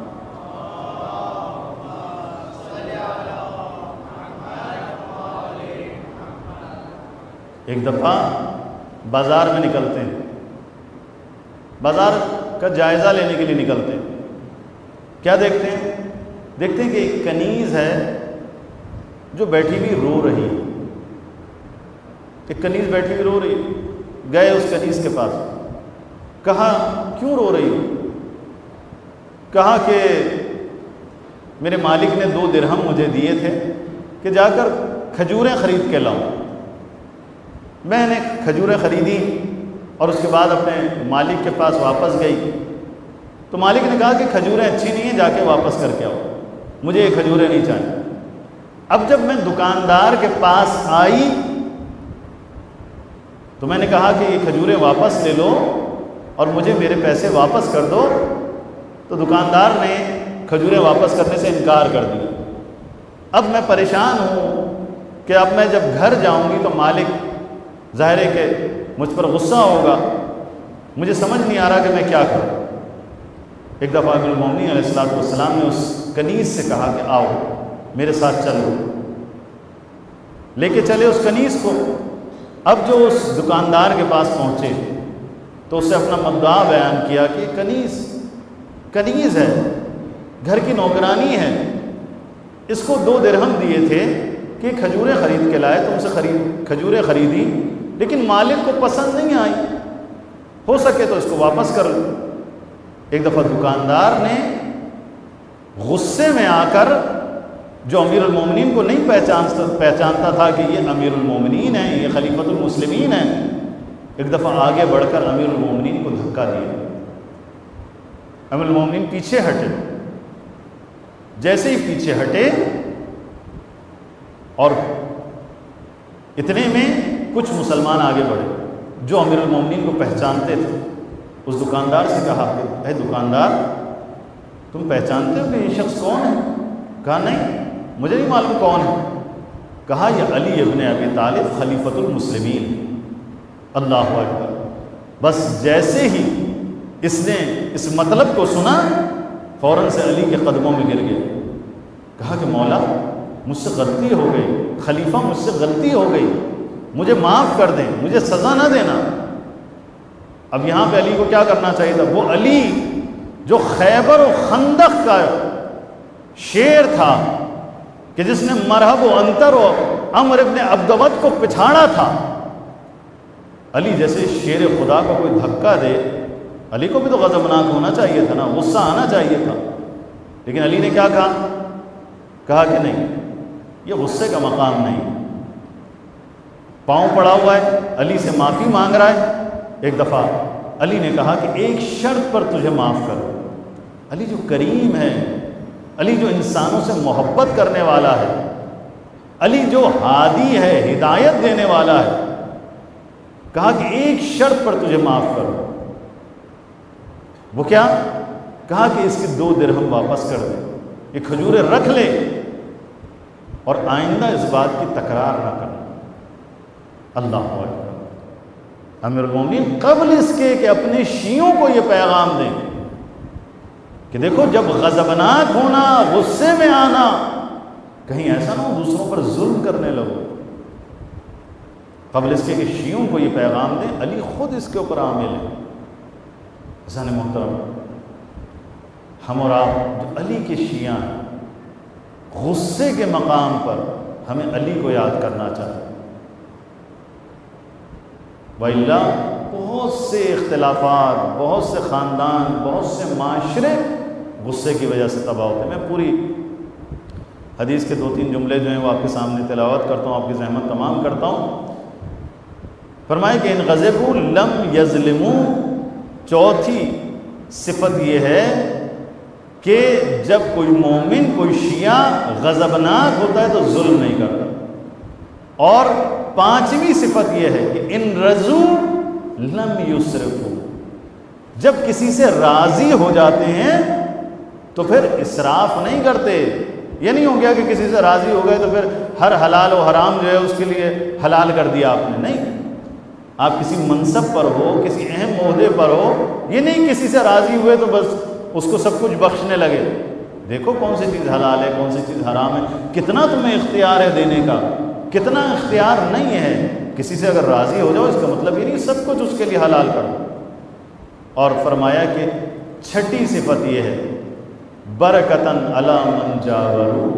ایک دفعہ بازار میں نکلتے ہیں, بازار کا جائزہ لینے کے لیے نکلتے ہیں. کیا دیکھتے ہیں؟ دیکھتے ہیں کہ ایک کنیز ہے جو بیٹھی ہوئی رو رہی ہے. ایک کنیز بیٹھی ہوئی رو رہی ہے. گئے اس کنیز کے پاس, کہا کیوں رو رہی ہو؟ کہا کہ میرے مالک نے 2 درہم مجھے دیے تھے کہ جا کر کھجوریں خرید کے لاؤں. میں نے کھجوریں خریدی اور اس کے بعد اپنے مالک کے پاس واپس گئی, تو مالک نے کہا کہ کھجوریں اچھی نہیں ہیں, جا کے واپس کر کے آؤ, مجھے یہ کھجوریں نہیں چاہیے. اب جب میں دکاندار کے پاس آئی تو میں نے کہا کہ یہ کھجوریں واپس لے لو اور مجھے میرے پیسے واپس کر دو, تو دکاندار نے کھجوریں واپس کرنے سے انکار کر دیا. اب میں پریشان ہوں کہ اب میں جب گھر جاؤں گی تو مالک ظاہر ہے کہ مجھ پر غصہ ہوگا, مجھے سمجھ نہیں آ رہا کہ میں کیا کروں. ایک دفعہ امیر المومنین علیہ السلام نے اس کنیز سے کہا کہ آؤ میرے ساتھ چلو. لے کے چلے اس کنیز کو. اب جو اس دکاندار کے پاس پہنچے تو اس سے اپنا مدعا بیان کیا کہ کنیز ہے, گھر کی نوکرانی ہے, اس کو 2 درہم دیے تھے کہ کھجوریں خرید کے لائے, تم سے کھجوریں خریدی, لیکن مالک کو پسند نہیں آئی, ہو سکے تو اس کو واپس کر لو. ایک دفعہ دکاندار نے غصے میں آ کر, جو امیر المومنین کو نہیں پہچانتا تھا کہ یہ امیر المومنین ہیں, یہ خلیفۃ المسلمین ہیں, ایک دفعہ آگے بڑھ کر امیر المومنین کو دھکا دیا. امیر المومنین پیچھے ہٹے. جیسے ہی پیچھے ہٹے اور اتنے میں کچھ مسلمان آگے بڑھے جو امیر المومنین کو پہچانتے تھے. اس دکاندار سے کہا کہ اے دکاندار, تم پہچانتے ہو کہ یہ شخص کون ہے؟ کہا نہیں, مجھے نہیں معلوم کون ہے. کہا یہ علی ابن ابی طالب خلیفۃ المسلمین۔ اللہ اکبر۔ بس جیسے ہی اس نے اس مطلب کو سنا فوراً سے علی کے قدموں میں گر گیا۔ کہا کہ مولا مجھ سے غلطی ہو گئی، خلیفہ مجھ سے غلطی ہو گئی، مجھے معاف کر دیں، مجھے سزا نہ دینا۔ اب یہاں پہ علی کو کیا کرنا چاہیے تھا؟ وہ علی جو خیبر و خندق کا شیر تھا، کہ جس نے مرحب و انتر و عمر ابن عبدود کو پچھاڑا تھا، علی جیسے شیر خدا کو کوئی دھکا دے، علی کو بھی تو غضبناک ہونا چاہیے تھا نا، غصہ آنا چاہیے تھا۔ لیکن علی نے کیا کہا کہ نہیں، یہ غصے کا مقام نہیں۔ پاؤں پڑا ہوا ہے، علی سے معافی مانگ رہا ہے۔ ایک دفعہ علی نے کہا کہ ایک شرط پر تجھے معاف کرو۔ علی جو کریم ہے، علی جو انسانوں سے محبت کرنے والا ہے، علی جو ہادی ہے، ہدایت دینے والا ہے، کہا کہ ایک شرط پر تجھے معاف کرو۔ وہ کیا؟ کہا کہ اس کی 2 درہم واپس کر دے، یہ کھجوریں رکھ لے اور آئندہ اس بات کی تکرار نہ کرنا۔ اللہ اکبر۔ امیر المومنین قبل اس کے کہ اپنے شیعوں کو یہ پیغام دیں کہ دیکھو جب غضبناک ہونا، غصے میں آنا، کہیں ایسا نہ ہو دوسروں پر ظلم کرنے لگو، قبل اس کے کہ شیعوں کو یہ پیغام دیں، علی خود اس کے اوپر عامل ہے۔ حسین محترم، ہم اور آپ جو علی کے شیعہ ہیں، غصے کے مقام پر ہمیں علی کو یاد کرنا چاہیے۔ وَإِلَّا بہت سے اختلافات، بہت سے خاندان، بہت سے معاشرے غصے کی وجہ سے تباہ ہوتے ہیں۔ میں پوری حدیث کے 2-3 جملے جو ہیں وہ آپ کے سامنے تلاوت کرتا ہوں، آپ کی زحمت تمام کرتا ہوں۔ فرمائے کہ ان غضبوا لم یظلموا، چوتھی صفت یہ ہے کہ جب کوئی مومن، کوئی شیعہ غضبناک ہوتا ہے تو ظلم نہیں کرتا۔ اور 5ویں صفت یہ ہے کہ ان رضوا لم یسرفوا، جب کسی سے راضی ہو جاتے ہیں تو پھر اسراف نہیں کرتے۔ یہ نہیں ہو گیا کہ کسی سے راضی ہو گئے تو پھر ہر حلال و حرام جو ہے اس کے لیے حلال کر دیا آپ نے، نہیں۔ آپ کسی منصب پر ہو، کسی اہم عہدے پر ہو، یہ نہیں کسی سے راضی ہوئے تو بس اس کو سب کچھ بخشنے لگے۔ دیکھو کون سی چیز حلال ہے، کون سی چیز حرام ہے، کتنا تمہیں اختیار ہے دینے کا، کتنا اختیار نہیں ہے۔ کسی سے اگر راضی ہو جاؤ اس کا مطلب یہ نہیں سب کچھ اس کے لیے حلال کرو۔ اور فرمایا کہ 6ٹھی صفت یہ ہے برکتاً علی من جاوروا،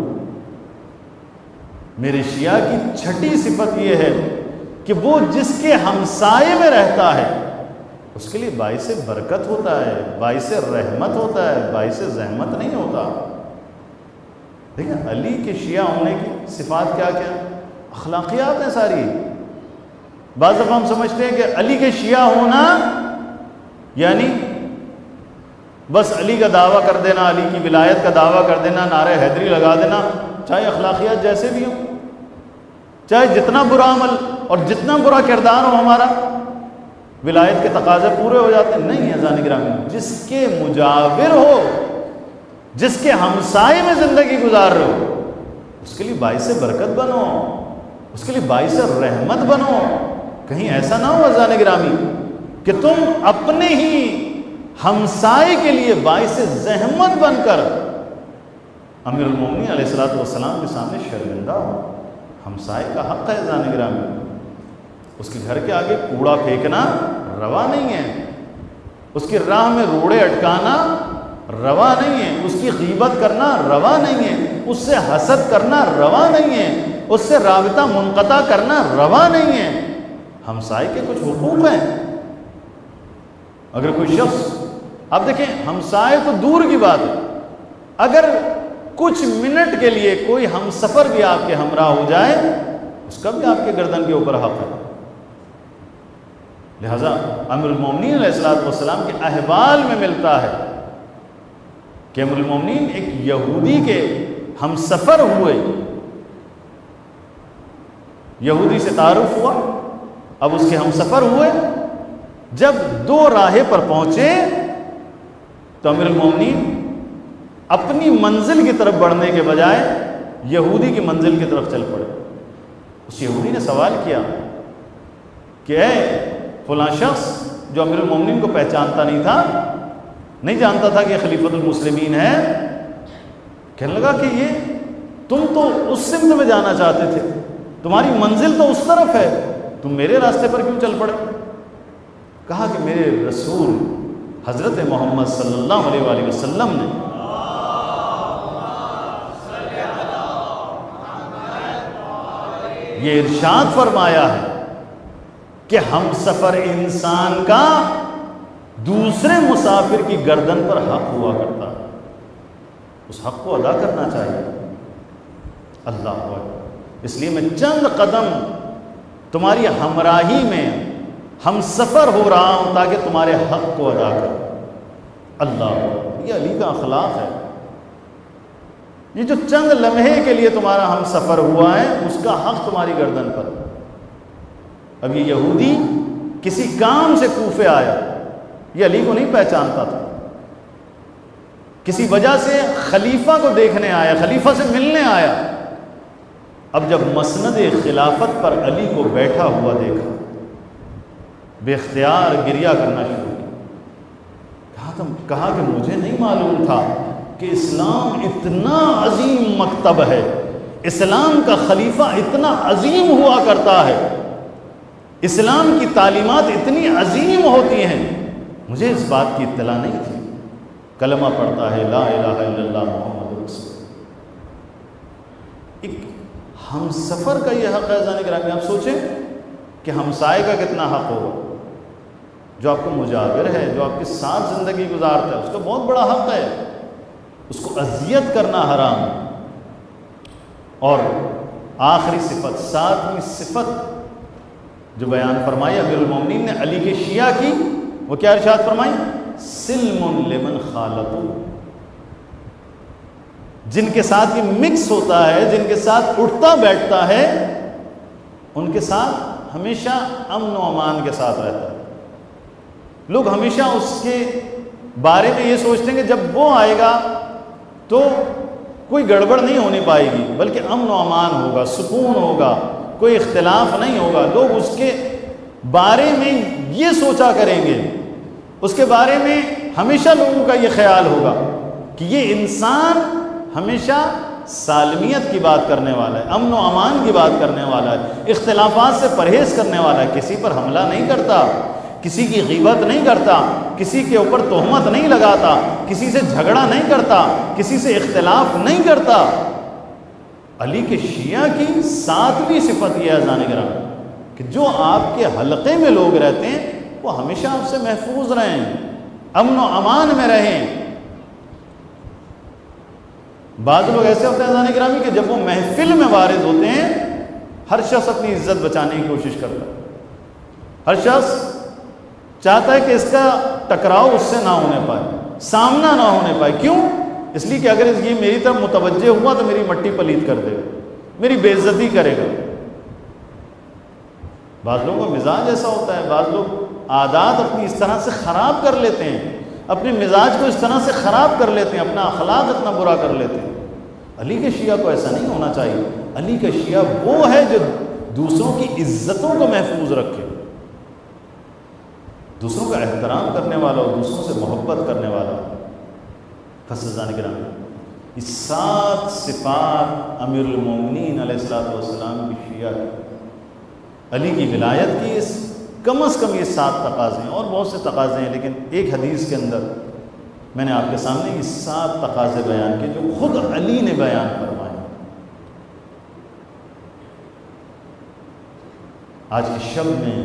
میرے شیعہ کی 6ٹھی صفت یہ ہے کہ وہ جس کے ہمسائے میں رہتا ہے اس کے لیے باعث برکت ہوتا ہے، باعث رحمت ہوتا ہے، باعث زحمت نہیں ہوتا۔ دیکھیں علی کے شیعہ ہونے کی صفات کیا کیا؟ اخلاقیات ہیں ساری۔ بعض دفعہ ہم سمجھتے ہیں کہ علی کے شیعہ ہونا یعنی بس علی کا دعویٰ کر دینا، علی کی ولایت کا دعویٰ کر دینا، نعرہ حیدری لگا دینا، چاہے اخلاقیات جیسے بھی ہوں، چاہے جتنا برا عمل اور جتنا برا کردار ہو ہمارا، ولایت کے تقاضے پورے ہو جاتے ہیں؟ نہیں ہے عزیزان گرامی۔ جس کے مجاور ہو، جس کے ہمسائے میں زندگی گزار رہے ہو، اس کے لیے باعث برکت بنو، اس کے لیے باعث رحمت بنو۔ کہیں ایسا نہ ہو عزیزان گرامی کہ تم اپنے ہی ہمسائے کے لیے باعث زحمت بن کر امیر المومنین علیہ السلام کے سامنے شرمندہ ہو۔ ہمسائے کا حق ہے عزیزان گرامی، اس کے گھر کے آگے کوڑا پھینکنا روا نہیں ہے، اس کی راہ میں روڑے اٹکانا روا نہیں ہے، اس کی غیبت کرنا روا نہیں ہے، اس سے حسد کرنا روا نہیں ہے، اس سے رابطہ منقطع کرنا روا نہیں ہے۔ ہمسائے کے کچھ حقوق ہیں۔ اگر کوئی شخص، آپ دیکھیں ہمسائے تو دور کی بات ہے، اگر کچھ منٹ کے لیے کوئی ہم سفر بھی آپ کے ہمراہ ہو جائے اس کا بھی آپ کے گردن کے اوپر حق ہے۔ لہذا امیر المومنین علیہ السلام کے احوال میں ملتا ہے کہ امیر المومنین ایک یہودی کے ہم سفر ہوئے، یہودی سے تعارف ہوا، اب اس کے ہم سفر ہوئے، جب 2 راہیں پر پہنچے تو امیر المومنین اپنی منزل کی طرف بڑھنے کے بجائے یہودی کی منزل کی طرف چل پڑے۔ اس یہودی نے سوال کیا کہ اے فلاں شخص جو امیر المومنین کو پہچانتا نہیں تھا، نہیں جانتا تھا کہ یہ خلیفۃ المسلمین ہے، کہنے لگا کہ یہ تم تو اس سمت میں جانا چاہتے تھے، تمہاری منزل تو اس طرف ہے، تم میرے راستے پر کیوں چل پڑے؟ کہا کہ میرے رسول حضرت محمد صلی اللہ علیہ وآلہ وسلم نے یہ ارشاد فرمایا ہے کہ ہم سفر انسان کا دوسرے مسافر کی گردن پر حق ہوا کرتا ہے، اس حق کو ادا کرنا چاہیے۔ اللہ اکبر۔ اس لیے میں چند قدم تمہاری ہمراہی میں ہم سفر ہو رہا ہوں تاکہ تمہارے حق کو ادا کروں۔ اللہ اکبر۔ یہ علی کا اخلاق ہے۔ یہ جو چند لمحے کے لیے تمہارا ہم سفر ہوا ہے، اس کا حق تمہاری گردن پر۔ اب یہ یہودی کسی کام سے کوفے آیا، یہ علی کو نہیں پہچانتا تھا، کسی وجہ سے خلیفہ کو دیکھنے آیا، خلیفہ سے ملنے آیا۔ اب جب مسند خلافت پر علی کو بیٹھا ہوا دیکھا، بے اختیار گریہ کرنا شروع کیا۔ کہا کہ مجھے نہیں معلوم تھا کہ اسلام اتنا عظیم مکتب ہے، اسلام کا خلیفہ اتنا عظیم ہوا کرتا ہے، اسلام کی تعلیمات اتنی عظیم ہوتی ہیں، مجھے اس بات کی اطلاع نہیں تھی۔ کلمہ پڑھتا ہے لا الہ الا اللہ محمد رسول اللہ۔ ایک ہم سفر کا یہ حق ہے عزیزان گرامی۔ آپ سوچیں کہ ہمسائے کا کتنا حق ہوگا، جو آپ کو مجاور ہے، جو آپ کے ساتھ زندگی گزارتا ہے، اس کا بہت بڑا حق ہے، اس کو اذیت کرنا حرام۔ اور آخری صفت، ساتویں صفت جو بیان فرمائی امیر المومنین نے علی کے شیعہ کی، وہ کیا ارشاد فرمائی؟ سلم لمن خالطو، جن کے ساتھ یہ مکس ہوتا ہے، جن کے ساتھ اٹھتا بیٹھتا ہے، ان کے ساتھ ہمیشہ امن و امان کے ساتھ رہتا ہے۔ لوگ ہمیشہ اس کے بارے میں یہ سوچتے ہیں کہ جب وہ آئے گا تو کوئی گڑبڑ نہیں ہونی پائے گی، بلکہ امن و امان ہوگا، سکون ہوگا، کوئی اختلاف نہیں ہوگا۔ لوگ اس کے بارے میں یہ سوچا کریں گے، اس کے بارے میں ہمیشہ لوگوں کا یہ خیال ہوگا کہ یہ انسان ہمیشہ سالمیت کی بات کرنے والا ہے، امن و امان کی بات کرنے والا ہے، اختلافات سے پرہیز کرنے والا ہے، کسی پر حملہ نہیں کرتا، کسی کی غیبت نہیں کرتا، کسی کے اوپر تہمت نہیں لگاتا، کسی سے جھگڑا نہیں کرتا، کسی سے اختلاف نہیں کرتا۔ علی کے شیعہ کی ساتویں صفت یہ ہے عزیزان گرامی کہ جو آپ کے حلقے میں لوگ رہتے ہیں وہ ہمیشہ آپ سے محفوظ رہیں، امن و امان میں رہیں۔ بعض لوگ ایسے ہوتے ہیں عزیزان گرامی کہ جب وہ محفل میں وارد ہوتے ہیں، ہر شخص اپنی عزت بچانے کی کوشش کرتا ہے، ہر شخص چاہتا ہے کہ اس کا ٹکراؤ اس سے نہ ہونے پائے، سامنا نہ ہونے پائے۔ کیوں؟ اس لیے کہ اگر یہ میری طرف متوجہ ہوا تو میری مٹی پلید کر دے گا، میری بے عزتی کرے گا۔ بعض لوگوں کا مزاج ایسا ہوتا ہے، بعض لوگ عادات اپنی اس طرح سے خراب کر لیتے ہیں، اپنے مزاج کو اس طرح سے خراب کر لیتے ہیں، اپنا اخلاق اتنا برا کر لیتے ہیں۔ علی کے شیعہ کو ایسا نہیں ہونا چاہیے۔ علی کا شیعہ وہ ہے جو دوسروں کی عزتوں کو محفوظ رکھے، دوسروں کا احترام کرنے والا ہو، دوسروں سے محبت کرنے والا ہو۔ عزیزان گرامی، یہ 7 صفات امیر المومنین علیہ السلام کی شیعہ کی، علی کی ولایت کی کم از کم یہ 7 تقاضے ہیں، اور بہت سے تقاضے ہیں، لیکن ایک حدیث کے اندر میں نے آپ کے سامنے یہ 7 تقاضے بیان کیے جو خود علی نے بیان فرمائے۔ آج کی شب میں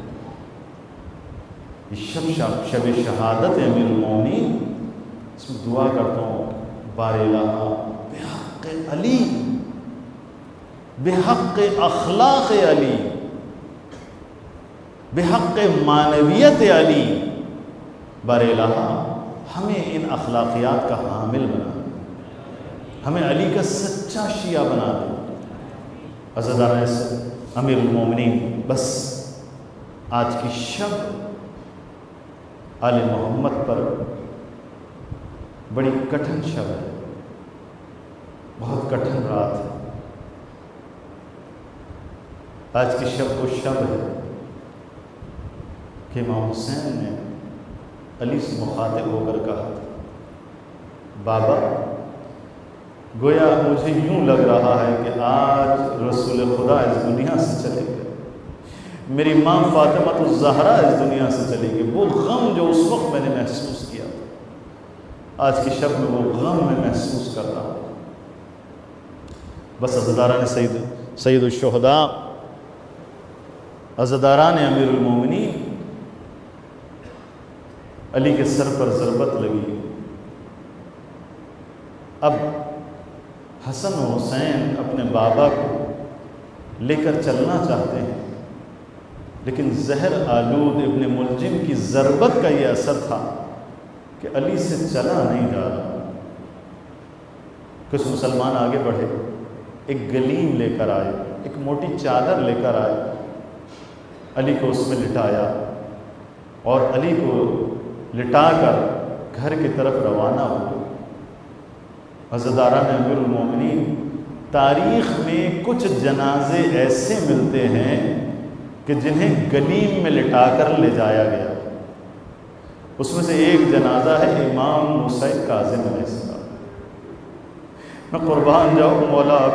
یہ شب شہادت امیر المومنین، اس میں دعا کرتا ہوں بار الہ بحق علی، بحق اخلاق علی، بحق معنویت علی، بار الہ ہمیں ان اخلاقیات کا حامل بنا، ہمیں علی کا سچا شیعہ بنا دے۔ عزیزان امیر المومنین، بس آج کی شب آل محمد پر بڑی کٹھن شب ہے، بہت کٹھن رات ہے۔ آج کی شب وہ شب ہے کہ امام حسین نے علی سے مخاطب ہو کر کہا تھا، بابا گویا مجھے یوں لگ رہا ہے کہ آج رسول خدا اس دنیا سے چلے گئے، میری ماں فاطمہ الزہرا اس دنیا سے چلے گی۔ وہ غم جو اس وقت میں نے محسوس کیا تھا، آج کی شب میں وہ غم میں محسوس کر رہا ہوں۔ بس عزاداران سید الشہداء، عزاداران امیر المومنین، علی کے سر پر ضربت لگی۔ اب حسن و حسین اپنے بابا کو لے کر چلنا چاہتے ہیں، لیکن زہر آلود ابن ملجم کی ضربت کا یہ اثر تھا کہ علی سے چلا نہیں جا رہا۔ کچھ مسلمان آگے بڑھے، ایک گلیم لے کر آئے، ایک موٹی چادر لے کر آئے، علی کو اس میں لٹایا اور علی کو لٹا کر گھر کی طرف روانہ ہوئے۔ عزاداران امیر المومنین، تاریخ میں کچھ جنازے ایسے ملتے ہیں کہ جنہیں گلیم میں لٹا کر لے جایا گیا۔ اس میں سے ایک جنازہ ہے امام موسیٰ کاظم علیہ السلام۔ میں قربان جاؤں مولا آپ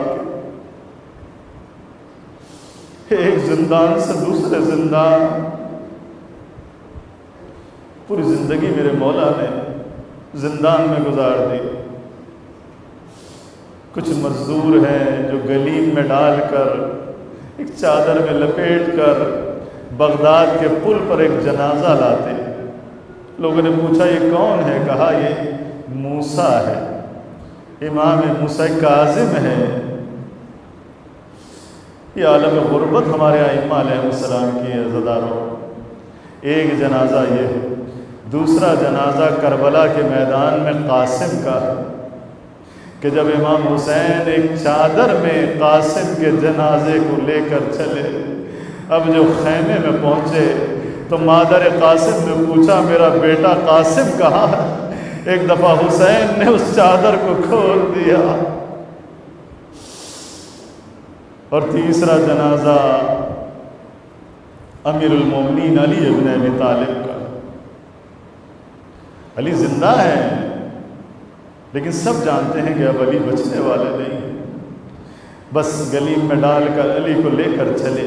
کے، ایک زندان سے دوسرے زندان، پوری زندگی میرے مولا نے زندان میں گزار دی۔ کچھ مزدور ہیں جو گلیم میں ڈال کر، ایک چادر میں لپیٹ کر بغداد کے پل پر ایک جنازہ لاتے۔ لوگوں نے پوچھا یہ کون ہے؟ کہا یہ موسیٰ ہے، امام موسیٰ کاظم ہے۔ یہ عالم غربت ہمارے ائمہ علیہ السلام کی عزاداروں۔ ایک جنازہ یہ ہے، دوسرا جنازہ کربلا کے میدان میں قاسم کا ہے کہ جب امام حسین ایک چادر میں قاسم کے جنازے کو لے کر چلے، اب جو خیمے میں پہنچے تو مادر قاسم نے پوچھا میرا بیٹا قاسم کہاں ہے؟ ایک دفعہ حسین نے اس چادر کو کھول دیا۔ اور تیسرا جنازہ امیر المومنین علی ابن ابی طالب کا۔ علی زندہ ہے لیکن سب جانتے ہیں کہ اب علی بچنے والے نہیں ہیں۔ بس گلیم میں ڈال کر علی کو لے کر چلے۔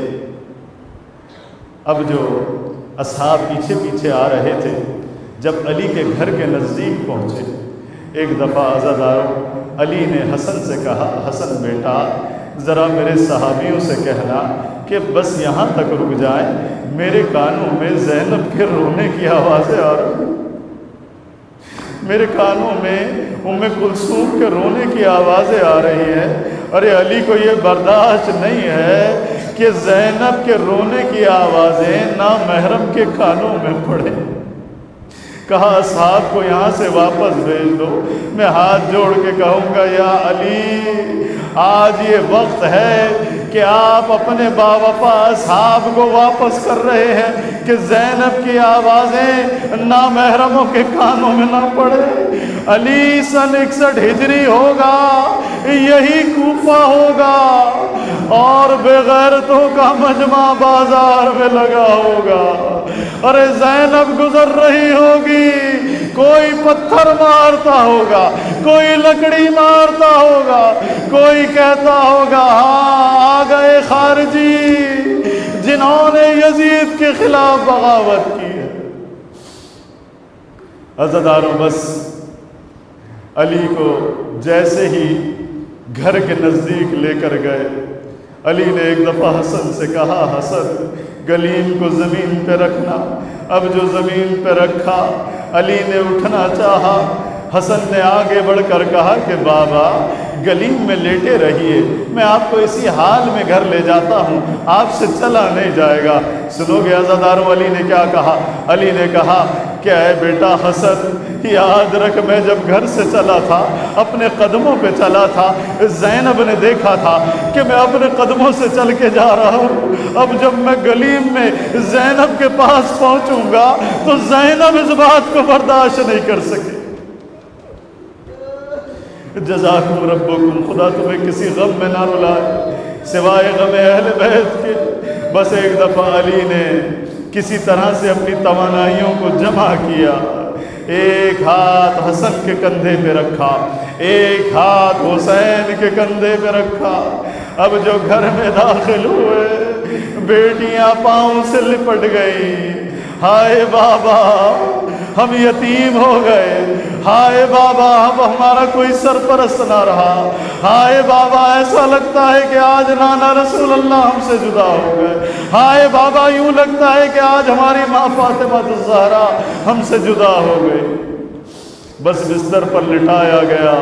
اب جو اصحاب پیچھے پیچھے آ رہے تھے، جب علی کے گھر کے نزدیک پہنچے، ایک دفعہ عزاداروں علی نے حسن سے کہا، حسن بیٹا ذرا میرے صحابیوں سے کہنا کہ بس یہاں تک رک جائیں، میرے کانوں میں زینب کے رونے کی آوازیں آ رہی ہیں، میرے کانوں میں ام کلثوم کے رونے کی آوازیں آ رہی ہیں۔ ارے علی کو یہ برداشت نہیں ہے کہ زینب کے رونے کی آوازیں نامحرم کے کانوں میں پڑیں۔ کہا اصحاب کو یہاں سے واپس بھیج دو، میں ہاتھ جوڑ کے کہوں گا یا علی آج یہ وقت ہے کہ آپ اپنے باوفا اصحاب کو واپس کر رہے ہیں کہ زینب کی آوازیں نامحرموں کے کانوں میں نہ پڑے۔ علی سن 61 ہجری ہوگا، یہی کوفہ ہوگا اور بے غیرتوں کا مجمع بازار میں لگا ہوگا۔ ارے زینب گزر رہی ہوگی، کوئی پتھر مارتا ہوگا، کوئی لکڑی مارتا ہوگا، کوئی کہتا ہوگا ہاں آ گئے خارجی جنہوں نے یزید کے خلاف بغاوت کی ہے۔ عزاداروں بس علی کو جیسے ہی گھر کے نزدیک لے کر گئے، علی نے ایک دفعہ حسن سے کہا حسن گلیم کو زمین پہ رکھنا۔ اب جو زمین پہ رکھا، علی نے اٹھنا چاہا، حسن نے آگے بڑھ کر کہا کہ بابا گلیم میں لیٹے رہیے، میں آپ کو اسی حال میں گھر لے جاتا ہوں، آپ سے چلا نہیں جائے گا۔ سنو گے عزاداروں علی نے کیا کہا؟ علی نے کہا کہ اے بیٹا حسن یاد رکھ میں جب گھر سے چلا تھا اپنے قدموں پہ چلا تھا، زینب نے دیکھا تھا کہ میں اپنے قدموں سے چل کے جا رہا ہوں، اب جب میں گلیم میں زینب کے پاس پہنچوں گا تو زینب اس بات کو برداشت نہیں کر سکے۔ جزاکم ربکم، خدا تمہیں کسی غم میں نہ رلائے۔ سوائے غم اہل بیت کے۔ بس ایک دفعہ علی نے کسی طرح سے اپنی توانائیوں کو جمع کیا، ایک ہاتھ حسن کے کندھے پہ رکھا، ایک ہاتھ حسین کے کندھے پہ رکھا۔ اب جو گھر میں داخل ہوئے، بیٹیاں پاؤں سے لپٹ گئی، ہائے بابا ہم یتیم ہو گئے، ہائے بابا اب ہمارا کوئی سرپرست نہ رہا، ہائے بابا ایسا لگتا ہے کہ آج نانا رسول اللہ ہم سے جدا ہو گئے، ہائے بابا یوں لگتا ہے کہ آج ہماری ماں فاطمہ الزہرا ہم سے جدا ہو گئی۔ بس بستر پر لٹایا گیا۔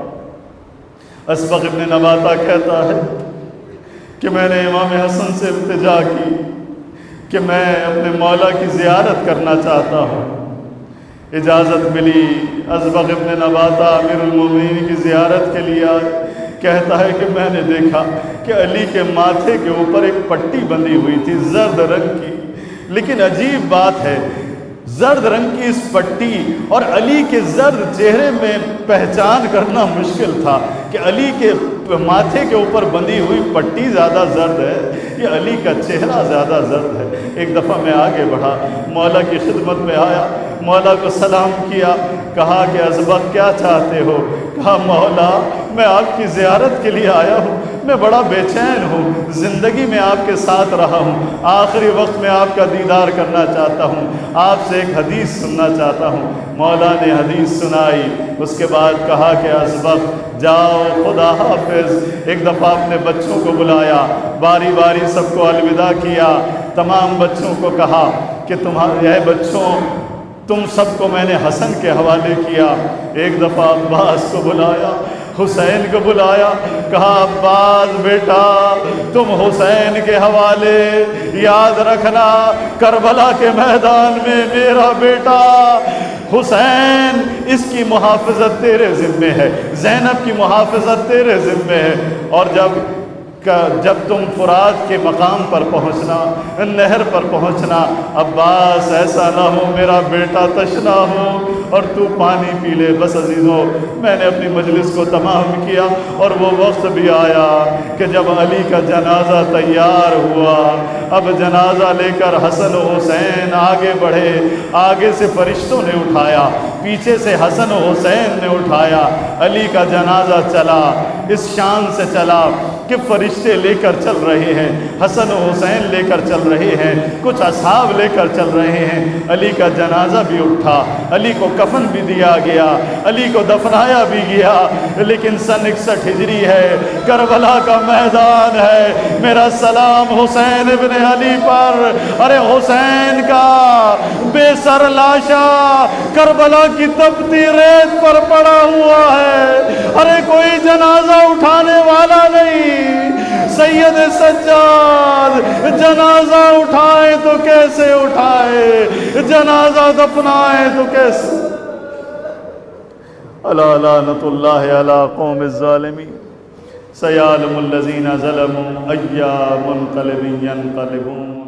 اسبغ ابن نباتہ کہتا ہے کہ میں نے امام حسن سے التجا کی کہ میں اپنے مولا کی زیارت کرنا چاہتا ہوں۔ اجازت ملی، اسبغ ابن نباتہ امیر المومنین کی زیارت کے لیے کہتا ہے کہ میں نے دیکھا کہ علی کے ماتھے کے اوپر ایک پٹی بندھی ہوئی تھی زرد رنگ کی، لیکن عجیب بات ہے زرد رنگ کی اس پٹی اور علی کے زرد چہرے میں پہچان کرنا مشکل تھا کہ علی کے ماتھے کے اوپر بندھی ہوئی پٹی زیادہ زرد ہے یا علی کا چہرہ زیادہ زرد ہے۔ ایک دفعہ میں آگے بڑھا، مولا کی خدمت میں آیا، مولا کو سلام کیا، کہا کہ اسبغ کیا چاہتے ہو؟ کہا مولا میں آپ کی زیارت کے لیے آیا ہوں، میں بڑا بے چین ہوں، زندگی میں آپ کے ساتھ رہا ہوں، آخری وقت میں آپ کا دیدار کرنا چاہتا ہوں، آپ سے ایک حدیث سننا چاہتا ہوں۔ مولا نے حدیث سنائی، اس کے بعد کہا کہ اسبغ جاؤ خدا حافظ۔ ایک دفعہ اپنے بچوں کو بلایا، باری باری سب کو الوداع کیا، تمام بچوں کو کہا کہ تمہارے بچوں تم سب کو میں نے حسن کے حوالے کیا۔ ایک دفعہ عباس کو بلایا، حسین کو بلایا، کہا عباس بیٹا تم حسین کے حوالے، یاد رکھنا کربلا کے میدان میں میرا بیٹا حسین، اس کی محافظت تیرے ذمے ہے، زینب کی محافظت تیرے ذمے ہے۔ اور جب تم فرات کے مقام پر پہنچنا، نہر پر پہنچنا، عباس ایسا نہ ہو میرا بیٹا تشنا ہو اور تو پانی پی لے۔ بس عزیزوں میں نے اپنی مجلس کو تمام کیا اور وہ وقت بھی آیا کہ جب علی کا جنازہ تیار ہوا، اب جنازہ لے کر حسن و حسین آگے بڑھے، آگے سے فرشتوں نے اٹھایا، پیچھے سے حسن و حسین نے اٹھایا، علی کا جنازہ چلا، اس شان سے چلا کہ فرشتے لے کر چل رہے ہیں، حسن و حسین لے کر چل رہے ہیں، کچھ اصحاب لے کر چل رہے ہیں، علی کا جنازہ بھی اٹھا، علی کو کفن بھی دیا گیا، علی کو دفنایا بھی گیا۔ لیکن سن 61 ہجری ہے، کربلا کا میدان ہے، میرا سلام حسین ابن علی پر۔ ارے حسین کا بے سر لاشا کربلا کی تپتی ریت پر پڑا ہوا ہے، ارے کوئی جنازہ اٹھانے والا نہیں۔ سید سجاد جنازہ اٹھائے تو کیسے اٹھائے، جنازہ دفنائے تو کیسے۔ الا لعنت اللہ علی قوم الظالمین، سیعلم الذین ظلموا ای منقلب ینقلبون۔